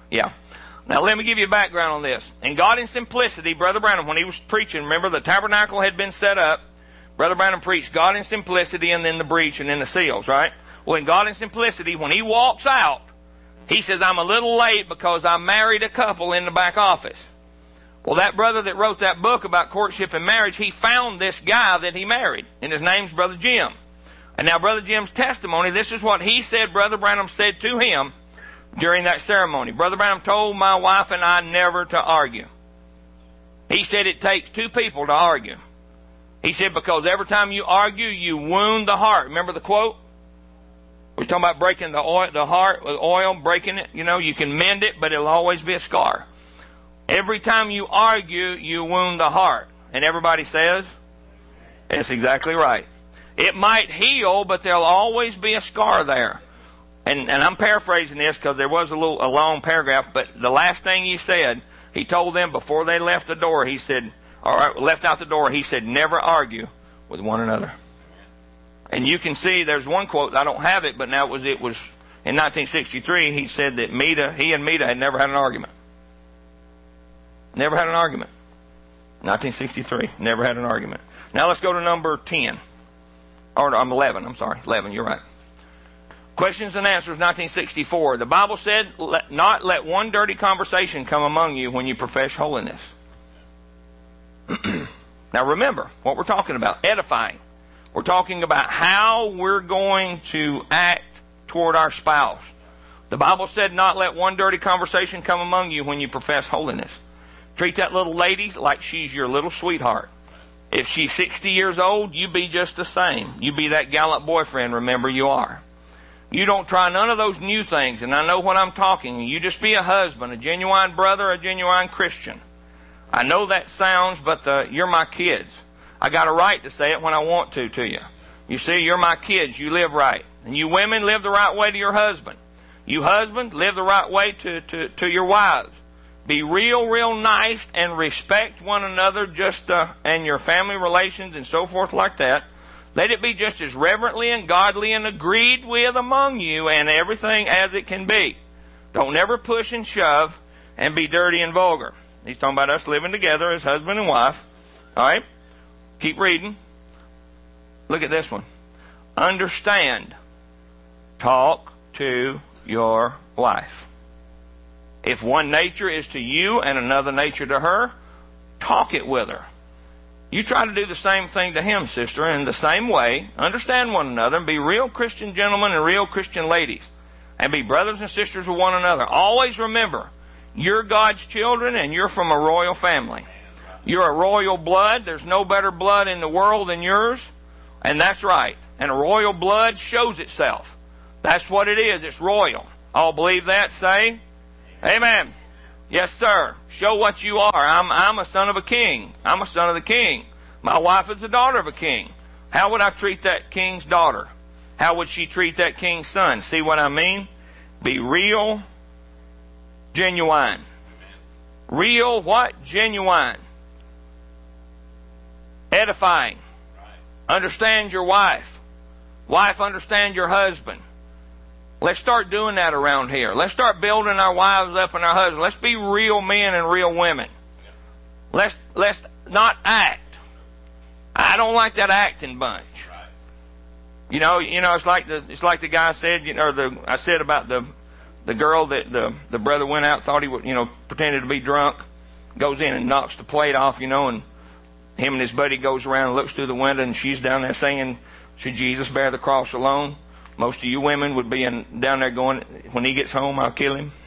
Now let me give you a background on this. In God in Simplicity, Brother Branham, when he was preaching, remember the tabernacle had been set up. Brother Branham preached God in Simplicity and then the breach and then the seals, right? Well, in God in Simplicity, when he walks out, he says, I'm a little late because I married a couple in the back office. Well, that brother that wrote that book about courtship and marriage, he found this guy that he married, and his name's Brother Jim. And now Brother Jim's testimony, this is what he said Brother Branham said to him during that ceremony. Brother Branham told my wife and I never to argue. He said it takes two people to argue. He said because every time you argue, you wound the heart. Remember the quote? We're talking about breaking the heart with oil, breaking it. You know, you can mend it, but it'll always be a scar. Every time you argue, you wound the heart. And everybody says, that's exactly right. It might heal, but there'll always be a scar there. And I'm paraphrasing this because there was a long paragraph, but the last thing he said, he told them before they left the door, he said, left out the door, he said, never argue with one another. And you can see, there's one quote, I don't have it, but now it was in 1963, he said that he and Meta had never had an argument. Never had an argument. 1963. Never had an argument. Now let's go to number 10. Or I'm 11. I'm sorry. 11. You're right. Questions and answers, 1964. The Bible said, not let one dirty conversation come among you when you profess holiness. Now remember what we're talking about. Edifying. We're talking about how we're going to act toward our spouse. The Bible said, not let one dirty conversation come among you when you profess holiness. Treat that little lady like she's your little sweetheart. If she's 60 years old, you be just the same. You be that gallant boyfriend, remember you are. You don't try none of those new things, and I know what I'm talking. You just be a husband, a genuine brother, a genuine Christian. I know that sounds, but you're my kids. I got a right to say it when I want to you. You see, you're my kids. You live right. And you women, live the right way to your husband. You husbands, live the right way to your wives. Be real nice and respect one another and your family relations and so forth like that. Let it be just as reverently and godly and agreed with among you and everything as it can be. Don't never push and shove and be dirty and vulgar. He's talking about us living together as husband and wife. All right? Keep reading. Look at this one. Understand. Talk to your wife. If one nature is to you and another nature to her, talk it with her. You try to do the same thing to him, sister, in the same way. Understand one another and be real Christian gentlemen and real Christian ladies. And be brothers and sisters with one another. Always remember, you're God's children and you're from a royal family. You're a royal blood. There's no better blood in the world than yours. And that's right. And a royal blood shows itself. That's what it is. It's royal. All believe that? Say amen. Yes, sir. Show what you are. I'm a son of a king. I'm a son of the king. My wife is the daughter of a king. How would I treat that king's daughter? How would she treat that king's son? See what I mean? Be real, genuine. Real what? Genuine. Edifying. understand your wife. Wife, understand your husband. Let's start doing that around here. Let's start building our wives up and our husbands. Let's be real men and real women. Let's not act. I don't like that acting bunch. You know, it's like the guy said, I said about the girl that the brother went out, thought he would, pretended to be drunk, goes in and knocks the plate off, and him and his buddy goes around and looks through the window, and she's down there singing, "Should Jesus bear the cross alone?" Most of you women would be down there going, "When he gets home, I'll kill him."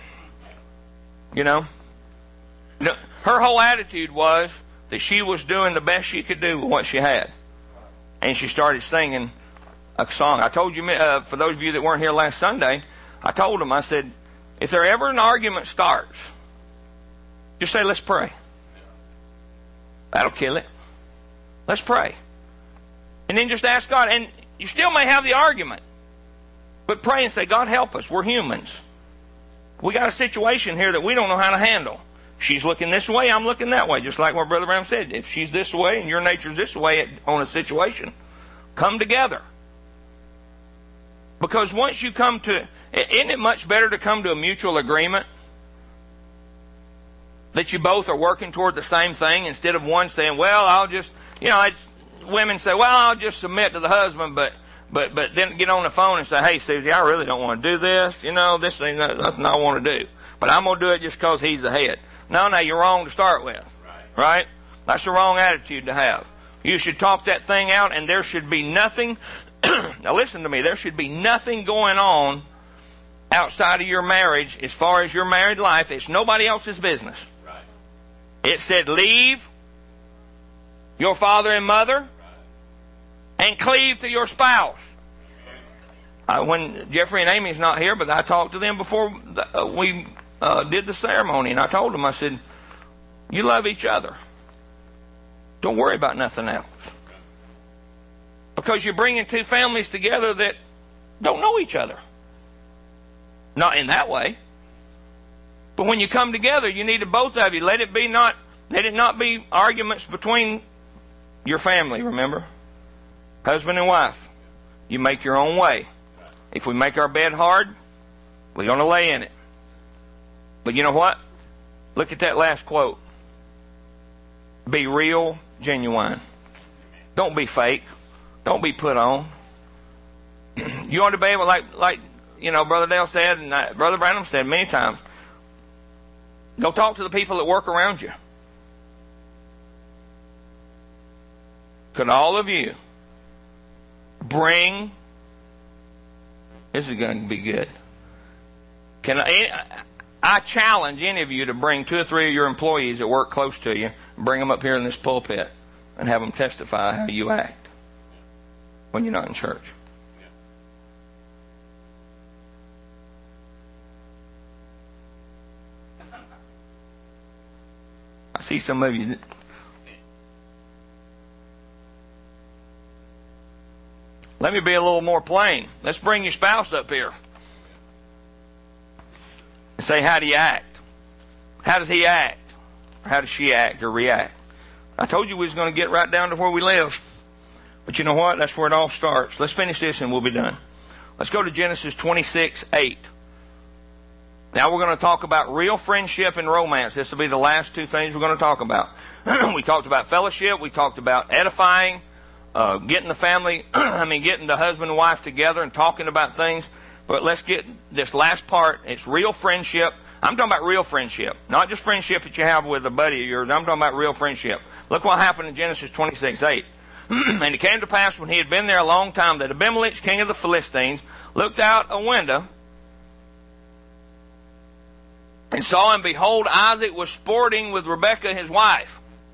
Her whole attitude was that she was doing the best she could do with what she had. And she started singing a song. I told you, for those of you that weren't here last Sunday, I told them, I said, if there ever an argument starts, just say, "Let's pray." That'll kill it. Let's pray. And then just ask God. And you still may have the argument. But pray and say, "God, help us. We're humans. We got a situation here that we don't know how to handle. She's looking this way, I'm looking that way." Just like what Brother Branham said. If she's this way and your nature's this way on a situation, come together. Because once you come to... Isn't it much better to come to a mutual agreement? That you both are working toward the same thing instead of one saying, "Well, I'll just..." Women say, "Well, I'll just submit to the husband," but then get on the phone and say, "Hey, Susie, I really don't want to do this. This thing, that's what I want to do. But I'm going to do it just because he's the head." No, you're wrong to start with. Right? That's the wrong attitude to have. You should talk that thing out, and there should be nothing... Now listen to me. There should be nothing going on outside of your marriage as far as your married life. It's nobody else's business. Right. It said, leave your father and mother and cleave to your spouse. When Jeffrey and Amy's not here, but I talked to them before we did the ceremony, and I told them, I said, you love each other. Don't worry about nothing else. Because you're bringing two families together that don't know each other. Not in that way. But when you come together, you need to both of you. Let it not be arguments between your family, remember? Husband and wife. You make your own way. If we make our bed hard, we're going to lay in it. But you know what? Look at that last quote. Be real, genuine. Don't be fake. Don't be put on. You ought to be able, like Brother Dale said, and Brother Branham said many times, go talk to the people that work around you. Could all of you bring... This is going to be good. I challenge any of you to bring 2 or 3 of your employees that work close to you, and bring them up here in this pulpit and have them testify how you act when you're not in church. I see some of you. Let me be a little more plain. Let's bring your spouse up here. And say, how do you act? How does he act? Or how does she act or react? I told you we was going to get right down to where we live. But you know what? That's where it all starts. Let's finish this and we'll be done. Let's go to Genesis 26:8. Now we're going to talk about real friendship and romance. This will be the last 2 things we're going to talk about. We talked about fellowship. We talked about edifying. Getting the family, getting the husband and wife together and talking about things. But let's get this last part. It's real friendship. I'm talking about real friendship. Not just friendship that you have with a buddy of yours. I'm talking about real friendship. Look what happened in Genesis 26:8. And it came to pass when he had been there a long time that Abimelech, king of the Philistines, looked out a window and saw, and behold, Isaac was sporting with Rebekah his wife.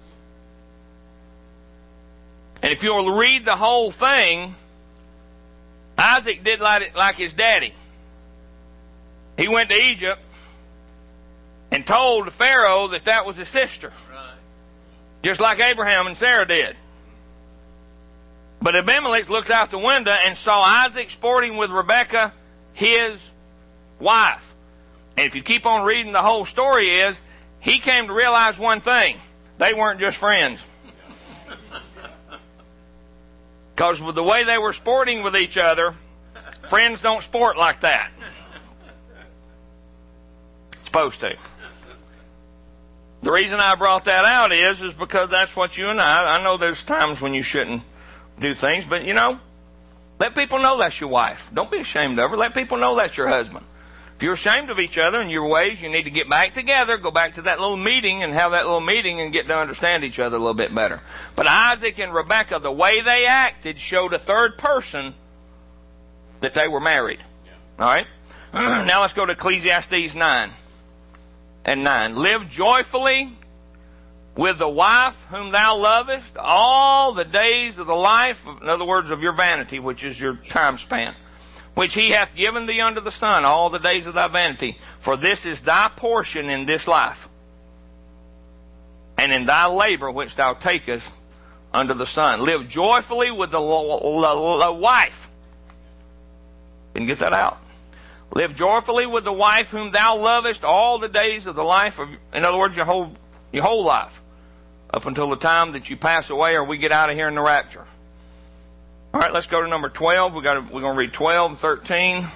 And if you'll read the whole thing, Isaac did like his daddy. He went to Egypt and told Pharaoh that was his sister. Right. Just like Abraham and Sarah did. But Abimelech looked out the window and saw Isaac sporting with Rebekah, his wife. And if you keep on reading, the whole story is, he came to realize one thing. They weren't just friends. Because with the way they were sporting with each other, friends don't sport like that. Supposed to. The reason I brought that out is because that's what you and I know there's times when you shouldn't do things, but let people know that's your wife. Don't be ashamed of her. Let people know that's your husband. If you're ashamed of each other and your ways, you need to get back together, go back to that little meeting and have that little meeting and get to understand each other a little bit better. But Isaac and Rebekah, the way they acted showed a third person that they were married. All right? Now let's go to Ecclesiastes 9 and 9. Live joyfully with the wife whom thou lovest all the days of the life, in other words, of your vanity, which is your time span, which he hath given thee under the sun, all the days of thy vanity. For this is thy portion in this life, and in thy labor which thou takest under the sun. Live joyfully with the wife. Didn't get that out. Live joyfully with the wife whom thou lovest all the days of the life of, in other words, your whole life, up until the time that you pass away or we get out of here in the rapture. All right, let's go to number 12. We're going to read 12 and 13.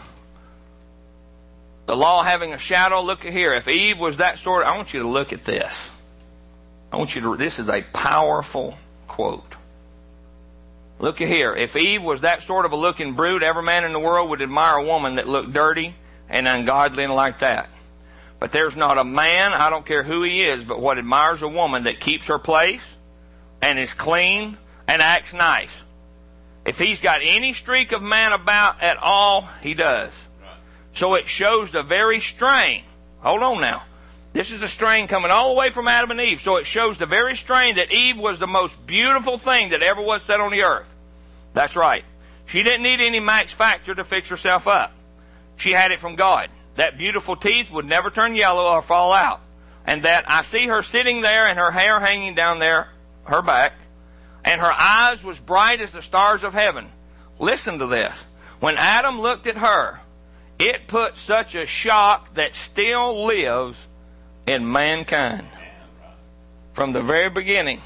The law having a shadow. Look at here. If Eve was that sort of, I want you to look at this. This is a powerful quote. Look at here. If Eve was that sort of a looking brute, every man in the world would admire a woman that looked dirty and ungodly and like that. But there's not a man, I don't care who he is, but what admires a woman that keeps her place and is clean and acts nice. If he's got any streak of man about at all, he does. So it shows the very strain. Hold on now. This is a strain coming all the way from Adam and Eve. So it shows the very strain that Eve was the most beautiful thing that ever was set on the earth. That's right. She didn't need any Max Factor to fix herself up. She had it from God. That beautiful teeth would never turn yellow or fall out. And that I see her sitting there and her hair hanging down there, her back, and her eyes was bright as the stars of heaven. Listen to this. When Adam looked at her, it put such a shock that still lives in mankind. From the very beginning.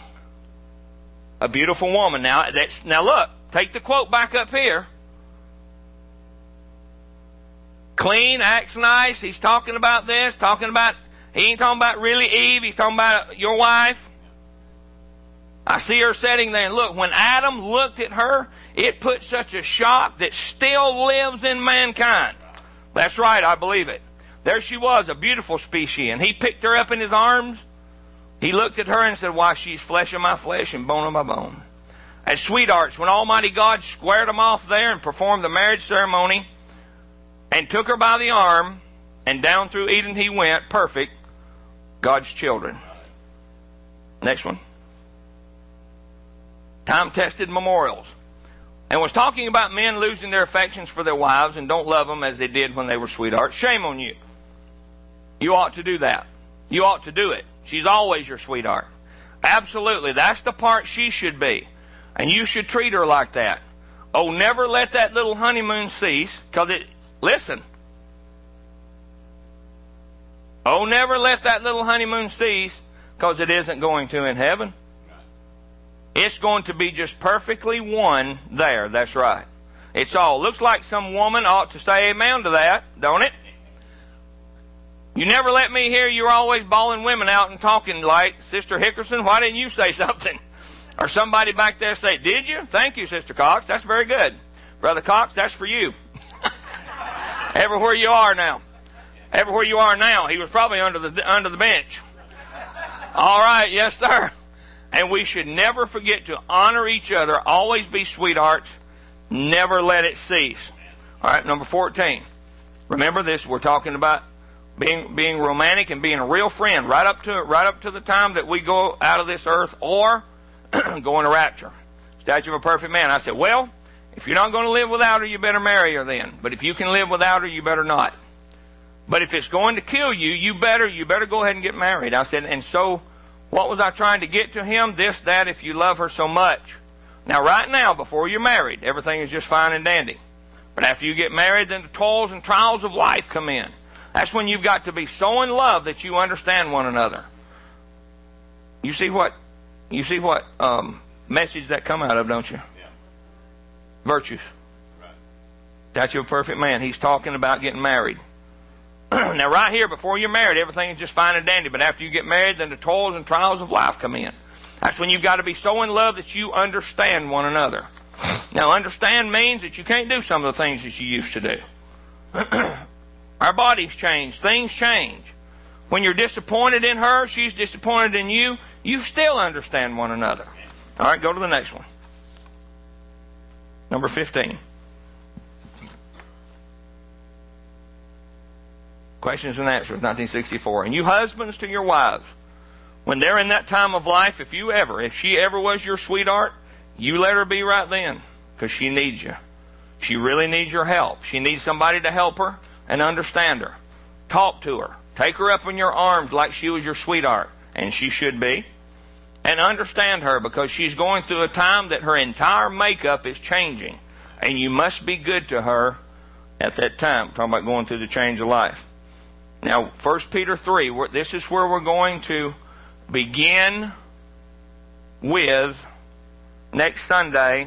A beautiful woman. Now look, take the quote back up here. Clean, acts nice. He's talking about this, he ain't talking about really Eve, he's talking about your wife. I see her sitting there, and look, when Adam looked at her, it put such a shock that still lives in mankind. That's right, I believe it. There she was, a beautiful species, and he picked her up in his arms. He looked at her and said, why, she's flesh of my flesh and bone of my bone. As sweethearts, when Almighty God squared them off there and performed the marriage ceremony and took her by the arm, and down through Eden he went, perfect, God's children. Next one. Time-tested memorials. And was talking about men losing their affections for their wives and don't love them as they did when they were sweethearts. Shame on you. You ought to do that. You ought to do it. She's always your sweetheart. Absolutely. That's the part she should be. And you should treat her like that. Oh, never let that little honeymoon cease, because listen. Oh, never let that little honeymoon cease, because it isn't going to in heaven. It's going to be just perfectly one there. That's right. It's all. Looks like some woman ought to say amen to that, don't it? You never let me hear you're always bawling women out and talking like, Sister Hickerson, why didn't you say something? Or somebody back there say, did you? Thank you, Sister Cox. That's very good. Brother Cox, that's for you. Everywhere you are now. Everywhere you are now. He was probably under the bench. All right, yes, sir. And we should never forget to honor each other. Always be sweethearts. Never let it cease. All right, number 14. Remember this. We're talking about being romantic and being a real friend right up to the time that we go out of this earth or go into rapture. Statue of a perfect man. I said, well, if you're not going to live without her, you better marry her then. But if you can live without her, you better not. But if it's going to kill you, you better go ahead and get married. I said, and so what was I trying to get to him? This, that, if you love her so much. Now, right now, before you're married, everything is just fine and dandy. But after you get married, then the toils and trials of life come in. That's when you've got to be so in love that you understand one another. You see what message that come out of, don't you? virtues. That's your perfect man. He's talking about getting married. Now, right here, before you're married, everything is just fine and dandy. But after you get married, then the toils and trials of life come in. That's when you've got to be so in love that you understand one another. Now, understand means that you can't do some of the things that you used to do. Our bodies change. Things change. When you're disappointed in her, she's disappointed in you, you still understand one another. All right, go to the next one. Number 15. Questions and answers, 1964. And you husbands to your wives, when they're in that time of life, if she ever was your sweetheart, you let her be right then, because she needs you. She really needs your help. She needs somebody to help her and understand her. Talk to her. Take her up in your arms like she was your sweetheart, and she should be. And understand her, because she's going through a time that her entire makeup is changing. And you must be good to her at that time. We're talking about going through the change of life. Now, 1 Peter 3, this is where we're going to begin with next Sunday,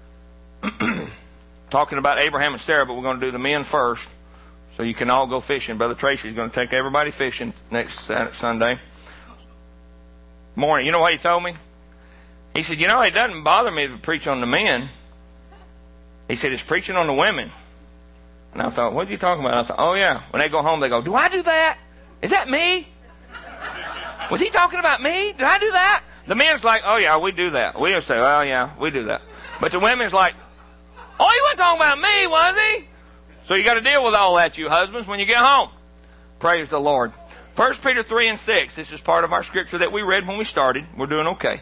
talking about Abraham and Sarah, but we're going to do the men first, so you can all go fishing. Brother Tracy's going to take everybody fishing next Sunday morning. You know what he told me? He said, it doesn't bother me to preach on the men. He said, it's preaching on the women. And I thought, what's he talking about? I thought, oh yeah. When they go home, they go, do I do that? Is that me? Was he talking about me? Did I do that? The men's like, oh yeah, we do that. We'll say, well yeah, we do that. But the women's like, oh, he wasn't talking about me, was he? So you got to deal with all that, you husbands, when you get home. Praise the Lord. 1 Peter 3 and 6. This is part of our scripture that we read when we started. We're doing okay.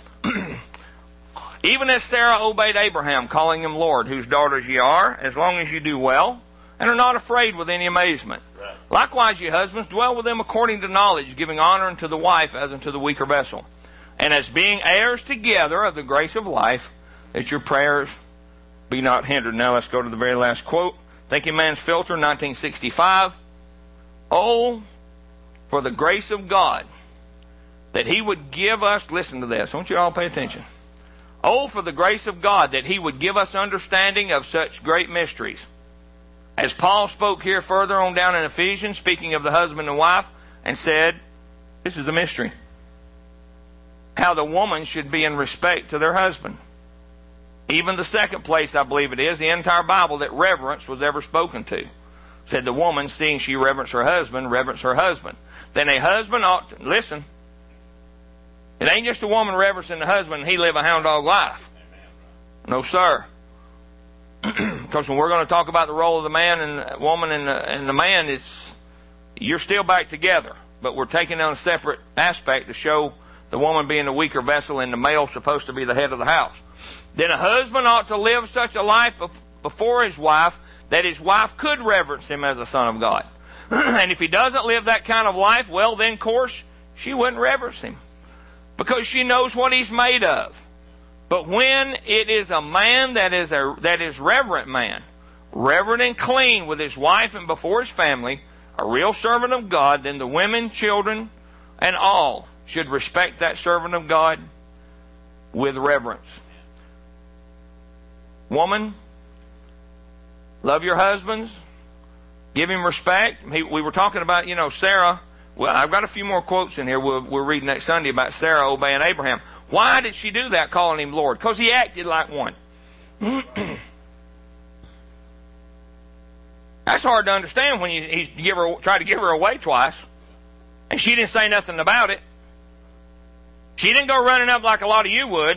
Even as Sarah obeyed Abraham, calling him Lord, whose daughters ye are, as long as you do well, and are not afraid with any amazement. Right. Likewise, ye husbands, dwell with them according to knowledge, giving honor unto the wife as unto the weaker vessel. And as being heirs together of the grace of life, that your prayers be not hindered. Now let's go to the very last quote. Thinking Man's Filter, 1965. Oh, for the grace of God, that He would give us, listen to this, I want you all to pay attention. Oh, for the grace of God, that He would give us understanding of such great mysteries. As Paul spoke here further on down in Ephesians, speaking of the husband and wife, and said, this is the mystery. How the woman should be in respect to their husband. Even the second place, I believe it is, the entire Bible, that reverence was ever spoken to. Said the woman, seeing she reverenced her husband, reverence her husband. Then a husband ought to, listen, it ain't just a woman reverencing the husband and he live a hound dog life. No, sir. Because when we're going to talk about the role of the man and the woman and the man, you're still back together. But we're taking on a separate aspect to show the woman being the weaker vessel and the male supposed to be the head of the house. Then a husband ought to live such a life before his wife that his wife could reverence him as a son of God. And if he doesn't live that kind of life, well then, of course, she wouldn't reverence him. Because she knows what he's made of. But when it is a man that is reverent man, reverent and clean with his wife and before his family, a real servant of God, then the women, children, and all should respect that servant of God with reverence. Woman, love your husbands, give him respect. We were talking about, Sarah. Well, I've got a few more quotes in here we'll read next Sunday about Sarah obeying Abraham. Why did she do that, calling him Lord? Because he acted like one. That's hard to understand when he tried to give her away twice, and she didn't say nothing about it. She didn't go running up like a lot of you would.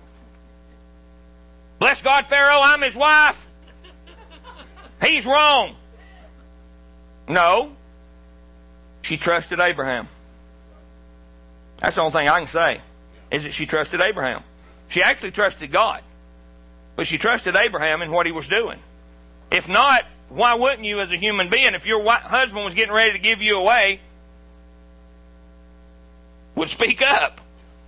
Bless God, Pharaoh, I'm his wife. He's wrong. No. She trusted Abraham. That's the only thing I can say, is that she trusted Abraham. She actually trusted God. But she trusted Abraham in what he was doing. If not, why wouldn't you as a human being, if your husband was getting ready to give you away, would speak up?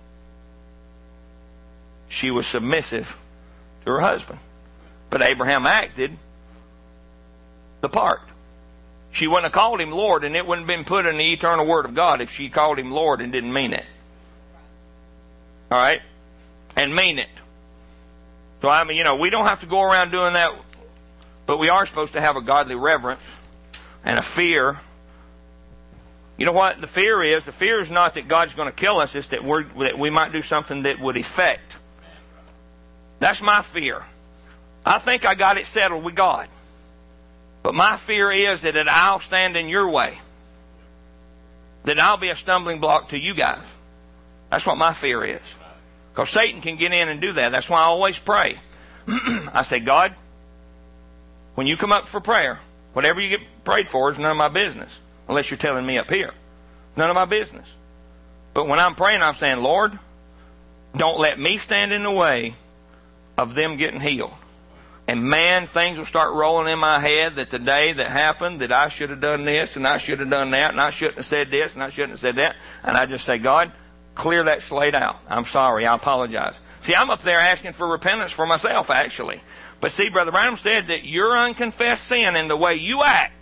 She was submissive to her husband. But Abraham acted the part. She wouldn't have called him Lord, and it wouldn't have been put in the eternal Word of God if she called him Lord and didn't mean it. All right? And mean it. So, I mean, we don't have to go around doing that, but we are supposed to have a godly reverence and a fear. You know what the fear is? The fear is not that God's going to kill us. It's that we might do something that would affect. That's my fear. I think I got it settled with God. But my fear is that I'll stand in your way. That I'll be a stumbling block to you guys. That's what my fear is. Because Satan can get in and do that. That's why I always pray. I say, God, when you come up for prayer, whatever you get prayed for is none of my business. Unless you're telling me up here. None of my business. But when I'm praying, I'm saying, Lord, don't let me stand in the way of them getting healed. And man, things will start rolling in my head that the day that happened, that I should have done this, and I should have done that, and I shouldn't have said this, and I shouldn't have said that. And I just say, God, clear that slate out. I'm sorry. I apologize. See, I'm up there asking for repentance for myself, actually. But see, Brother Branham said that your unconfessed sin and the way you act,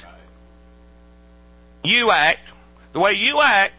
the way you act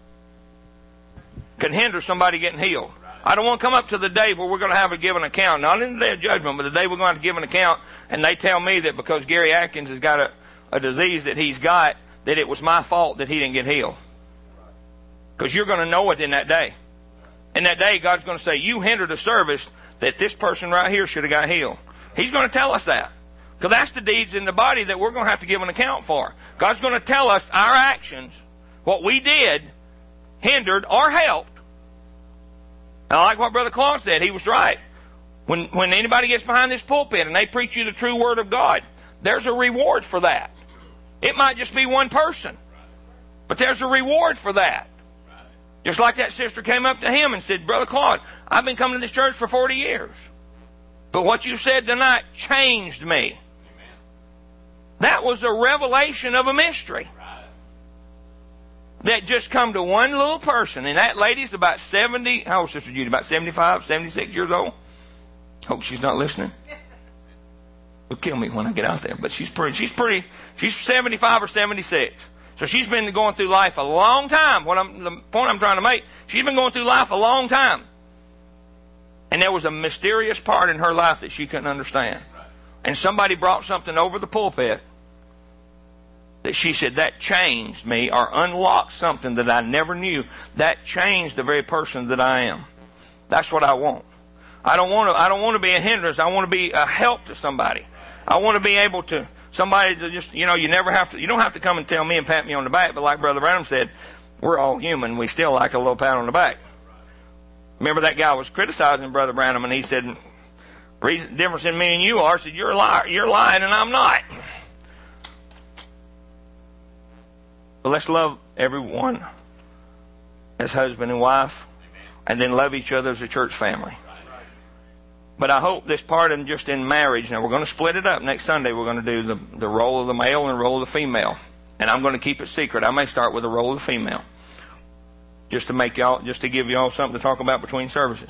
can hinder somebody getting healed. I don't want to come up to the day where we're going to have to give an account, not in the day of judgment, but the day we're going to have to give an account, and they tell me that because Gary Atkins has got a disease that he's got, that it was my fault that he didn't get healed. Because you're going to know it in that day. In that day, God's going to say, you hindered a service that this person right here should have got healed. He's going to tell us that. Because that's the deeds in the body that we're going to have to give an account for. God's going to tell us our actions, what we did, hindered or helped. And I like what Brother Claude said. He was right. When anybody gets behind this pulpit and they preach you the true Word of God, there's a reward for that. It might just be one person. But there's a reward for that. Just like that sister came up to him and said, Brother Claude, I've been coming to this church for 40 years. But what you said tonight changed me. That was a revelation of a mystery that just come to one little person. And that lady's about 70, how old is Sister Judy? About 75, 76 years old? Hope she's not listening. It'll kill me when I get out there. But she's 75 or 76. So she's been going through life a long time. The point I'm trying to make, she's been going through life a long time. And there was a mysterious part in her life that she couldn't understand. And somebody brought something over the pulpit that she said, that changed me, or unlocked something that I never knew. That changed the very person that I am. That's what I want. I don't want to be a hindrance. I want to be a help to somebody. I want to be able to, somebody to just, you don't have to come and tell me and pat me on the back, but like Brother Branham said, we're all human. We still like a little pat on the back. Remember that guy was criticizing Brother Branham, and he said, the difference in me and you are, said, you're a liar, you're lying and I'm not. But let's love everyone as husband and wife, and then love each other as a church family. But I hope this part in just in marriage, now we're going to split it up. Next Sunday we're going to do the role of the male and the role of the female. And I'm going to keep it secret. I may start with the role of the female. Just to give y'all something to talk about between services.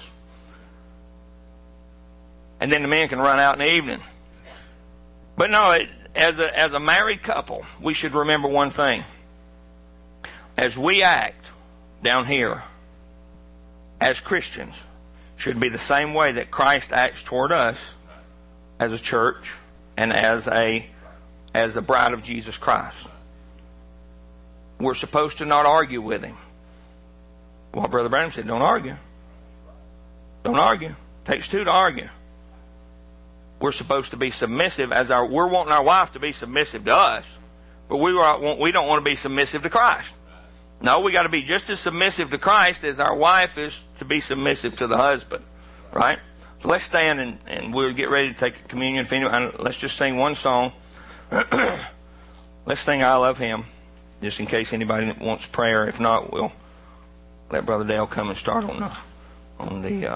And then the men can run out in the evening. But no, as a married couple, we should remember one thing. As we act down here as Christians, should be the same way that Christ acts toward us as a church and as a bride of Jesus Christ. We're supposed to not argue with him. Well, Brother Branham said, don't argue. Don't argue. It takes two to argue. We're supposed to be submissive we're wanting our wife to be submissive to us, but we don't want to be submissive to Christ. No, we got to be just as submissive to Christ as our wife is to be submissive to the husband. Right? So let's stand and we'll get ready to take communion. Let's just sing one song. Let's sing I Love Him, just in case anybody wants prayer. If not, we'll let Brother Dale come and start on the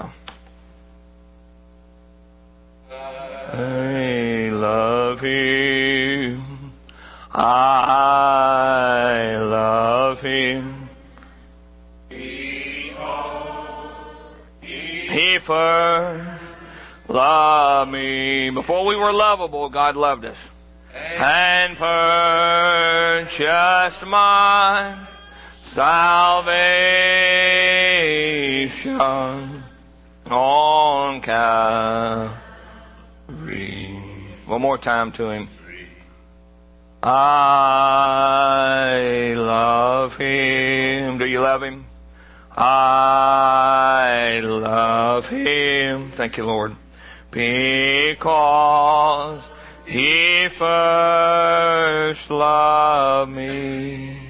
I love Him. I love Him. He first loved me. Before we were lovable, God loved us. And purchased my salvation on Calvary. One more time to Him. I love Him. Do you love Him? I love Him. Thank you, Lord. Because He first loved me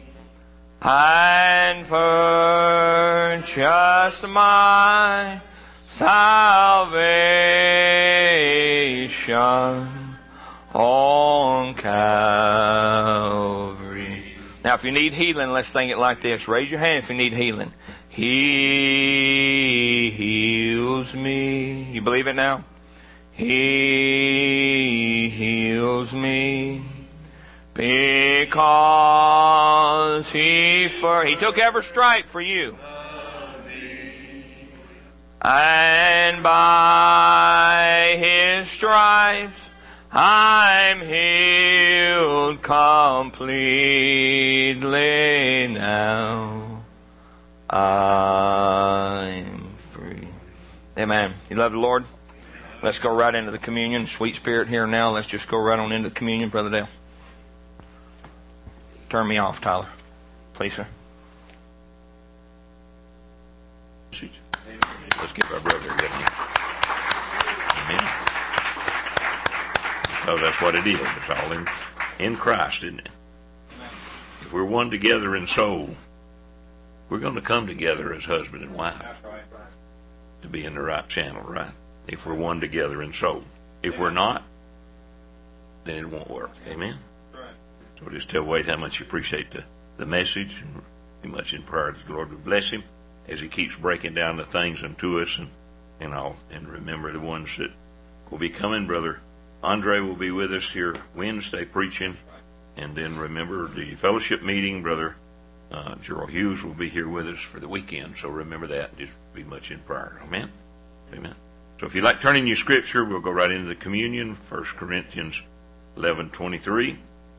and purchased my salvation on Calvary. Now, if you need healing, let's sing it like this. Raise your hand if you need healing. He heals me. You believe it now? He heals me because He took every stripe for you. And by His stripes I'm healed completely now. I'm free. Amen. You love the Lord? Let's go right into the communion. Sweet Spirit here now. Let's just go right on into the communion, Brother Dale. Turn me off, Tyler. Please, sir. Let's give our brother a good hand. Amen. So that's what it is. It's all in Christ, isn't it? If we're one together in soul, we're going to come together as husband and wife to be in the right channel, right? If we're one together in soul. If we're not, then it won't work. Amen? So just tell Wade how much you appreciate the message and be much in prayer that the Lord would bless him as he keeps breaking down the things unto us and all. And remember the ones that will be coming. Brother Andre will be with us here Wednesday preaching. And then remember the fellowship meeting. Brother Gerald Hughes will be here with us for the weekend. So remember that. Just be much in prayer. Amen? Amen. So if you like turning your scripture, we'll go right into the communion. 1 Corinthians 11:23.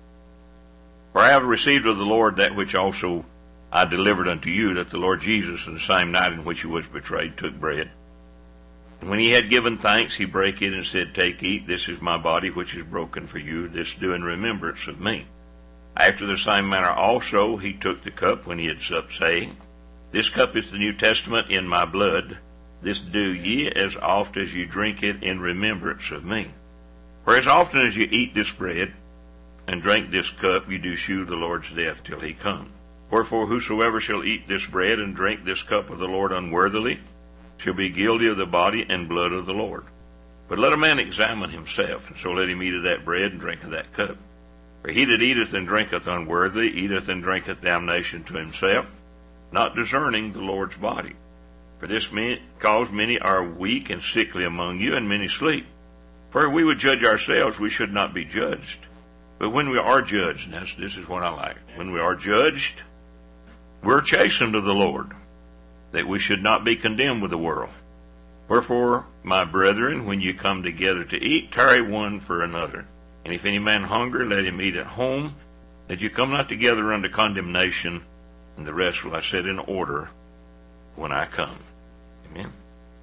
For I have received of the Lord that which also I delivered unto you, that the Lord Jesus, in the same night in which he was betrayed, took bread. And when he had given thanks, he brake it and said, Take, eat, this is my body which is broken for you. This do in remembrance of me. After the same manner also he took the cup when he had supped, saying, This cup is the New Testament in my blood. This do ye as oft as you drink it in remembrance of me. For as often as you eat this bread and drink this cup, you do shew the Lord's death till he come. Wherefore whosoever shall eat this bread and drink this cup of the Lord unworthily shall be guilty of the body and blood of the Lord. But let a man examine himself, and so let him eat of that bread and drink of that cup. For he that eateth and drinketh unworthily eateth and drinketh damnation to himself, not discerning the Lord's body. For this cause many are weak and sickly among you, and many sleep. For if we would judge ourselves, we should not be judged. But when we are judged, and this is what I like, when we are judged, we're chastened of the Lord, that we should not be condemned with the world. Wherefore, my brethren, when you come together to eat, tarry one for another. And if any man hunger, let him eat at home, that you come not together unto condemnation, and the rest will I set in order when I come. Amen.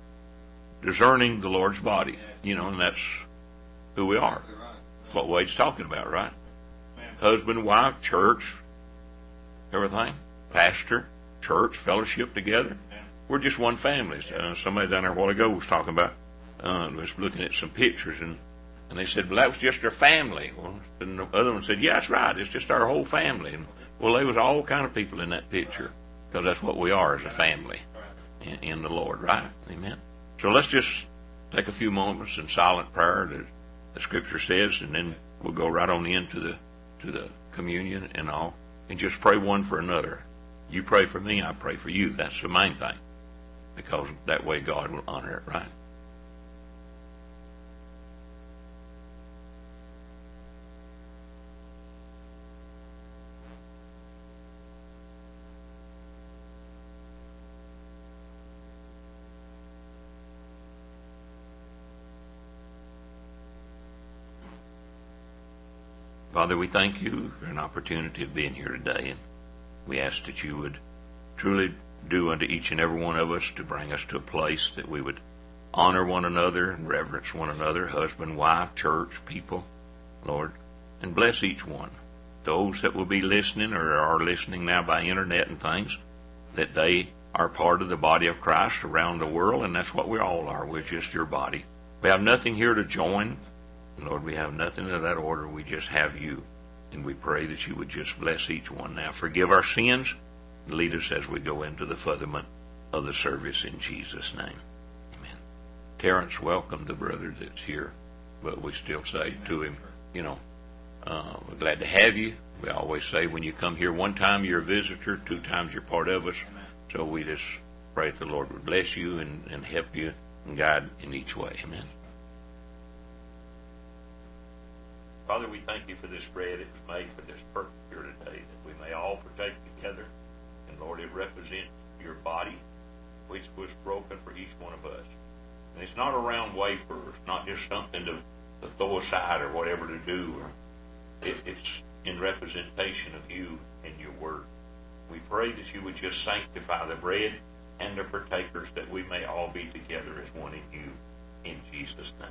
Discerning the Lord's body, and that's who we are. That's what Wade's talking about, right? Husband, wife, church, everything. Pastor, church, fellowship together. We're just one family. Somebody down there a while ago was talking about, was looking at some pictures, and they said, well, that was just our family. Well, and the other one said, yeah, that's right. It's just our whole family. And, well, there was all kind of people in that picture, because that's what we are as a family in the Lord, right? Amen. So let's just take a few moments in silent prayer that the Scripture says, and then we'll go right on into the communion and all, and just pray one for another. You pray for me, I pray for you. That's the main thing, because that way God will honor it, right? Father, we thank you for an opportunity of being here today, and we ask that you would truly do unto each and every one of us to bring us to a place that we would honor one another and reverence one another, husband, wife, church, people, Lord, and bless each one. Those that will be listening or are listening now by internet and things, that they are part of the body of Christ around the world, and that's what we all are. We're just your body. We have nothing here to join. Lord, we have nothing of that order. We just have you. And we pray that you would just bless each one now. Forgive our sins and lead us as we go into the furtherment of the service in Jesus' name. Amen. Terrence welcomed the brother that's here, but we still say to him, we're glad to have you. We always say when you come here, one time you're a visitor, two times you're part of us. So we just pray that the Lord would bless you and help you and guide in each way. Amen. Father, we thank you for this bread. It was made for this purpose here today, that we may all partake together. And Lord, it represents your body, which was broken for each one of us. And it's not a round wafer. It's not just something to throw aside or whatever to do. It's in representation of you and your word. We pray that you would just sanctify the bread and the partakers, that we may all be together as one in you, in Jesus' name.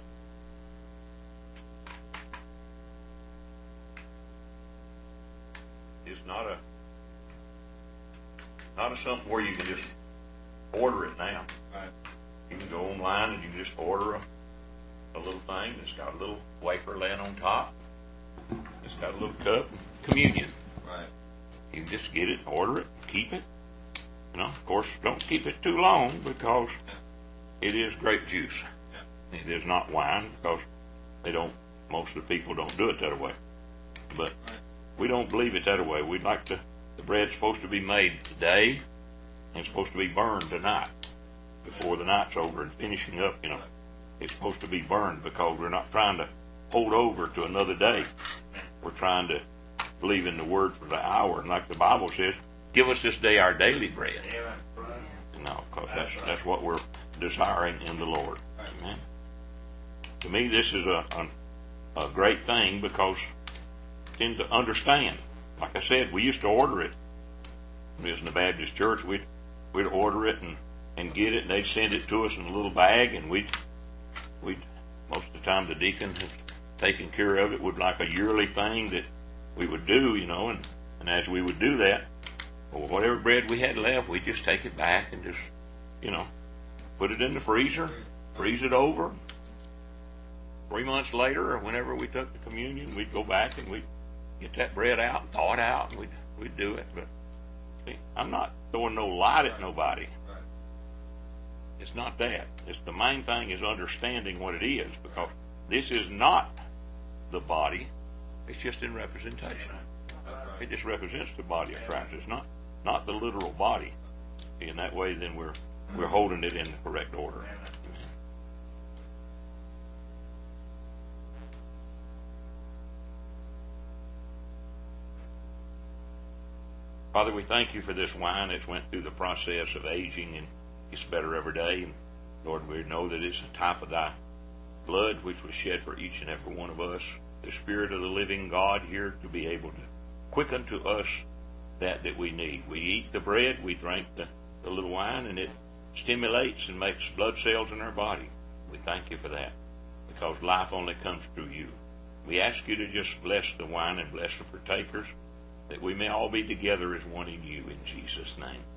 It's not a something where you can just order it now. Right. You can go online and you can just order a little thing that's got a little wafer laying on top. It's got a little cup, communion. Right. You can just get it, order it, keep it. Of course, don't keep it too long, because it is grape juice. It is not wine, because most of the people don't do it that way. But we don't believe it that way. We'd like the bread's supposed to be made today, and it's supposed to be burned tonight, before the night's over and finishing up, It's supposed to be burned, because we're not trying to hold over to another day. We're trying to believe in the word for the hour. And like the Bible says, give us this day our daily bread. Because that's what we're desiring in the Lord. Amen. To me, this is a great thing, because tend to understand. Like I said, we used to order it. When we was in the Baptist church, we'd order it and get it, and they'd send it to us in a little bag, and we'd most of the time the deacon has taken care of it with like a yearly thing that we would do, and as we would do that, whatever bread we had left, we'd just take it back and just, put it in the freezer, freeze it over. 3 months later, or whenever we took the communion, we'd go back and we'd get that bread out and thaw it out, and we'd do it. But see, I'm not throwing no light at nobody. It's not that. It's the main thing is understanding what it is, because this is not the body. It's just in representation. It just represents the body of Christ. It's not the literal body. In that way, then we're holding it in the correct order. Amen. Father, we thank you for this wine that's went through the process of aging, and it's better every day. And Lord, we know that it's a type of thy blood which was shed for each and every one of us. The Spirit of the living God here to be able to quicken to us that we need. We eat the bread, we drink the little wine, and it stimulates and makes blood cells in our body. We thank you for that, because life only comes through you. We ask you to just bless the wine and bless the partakers, that we may all be together as one in you, in Jesus' name.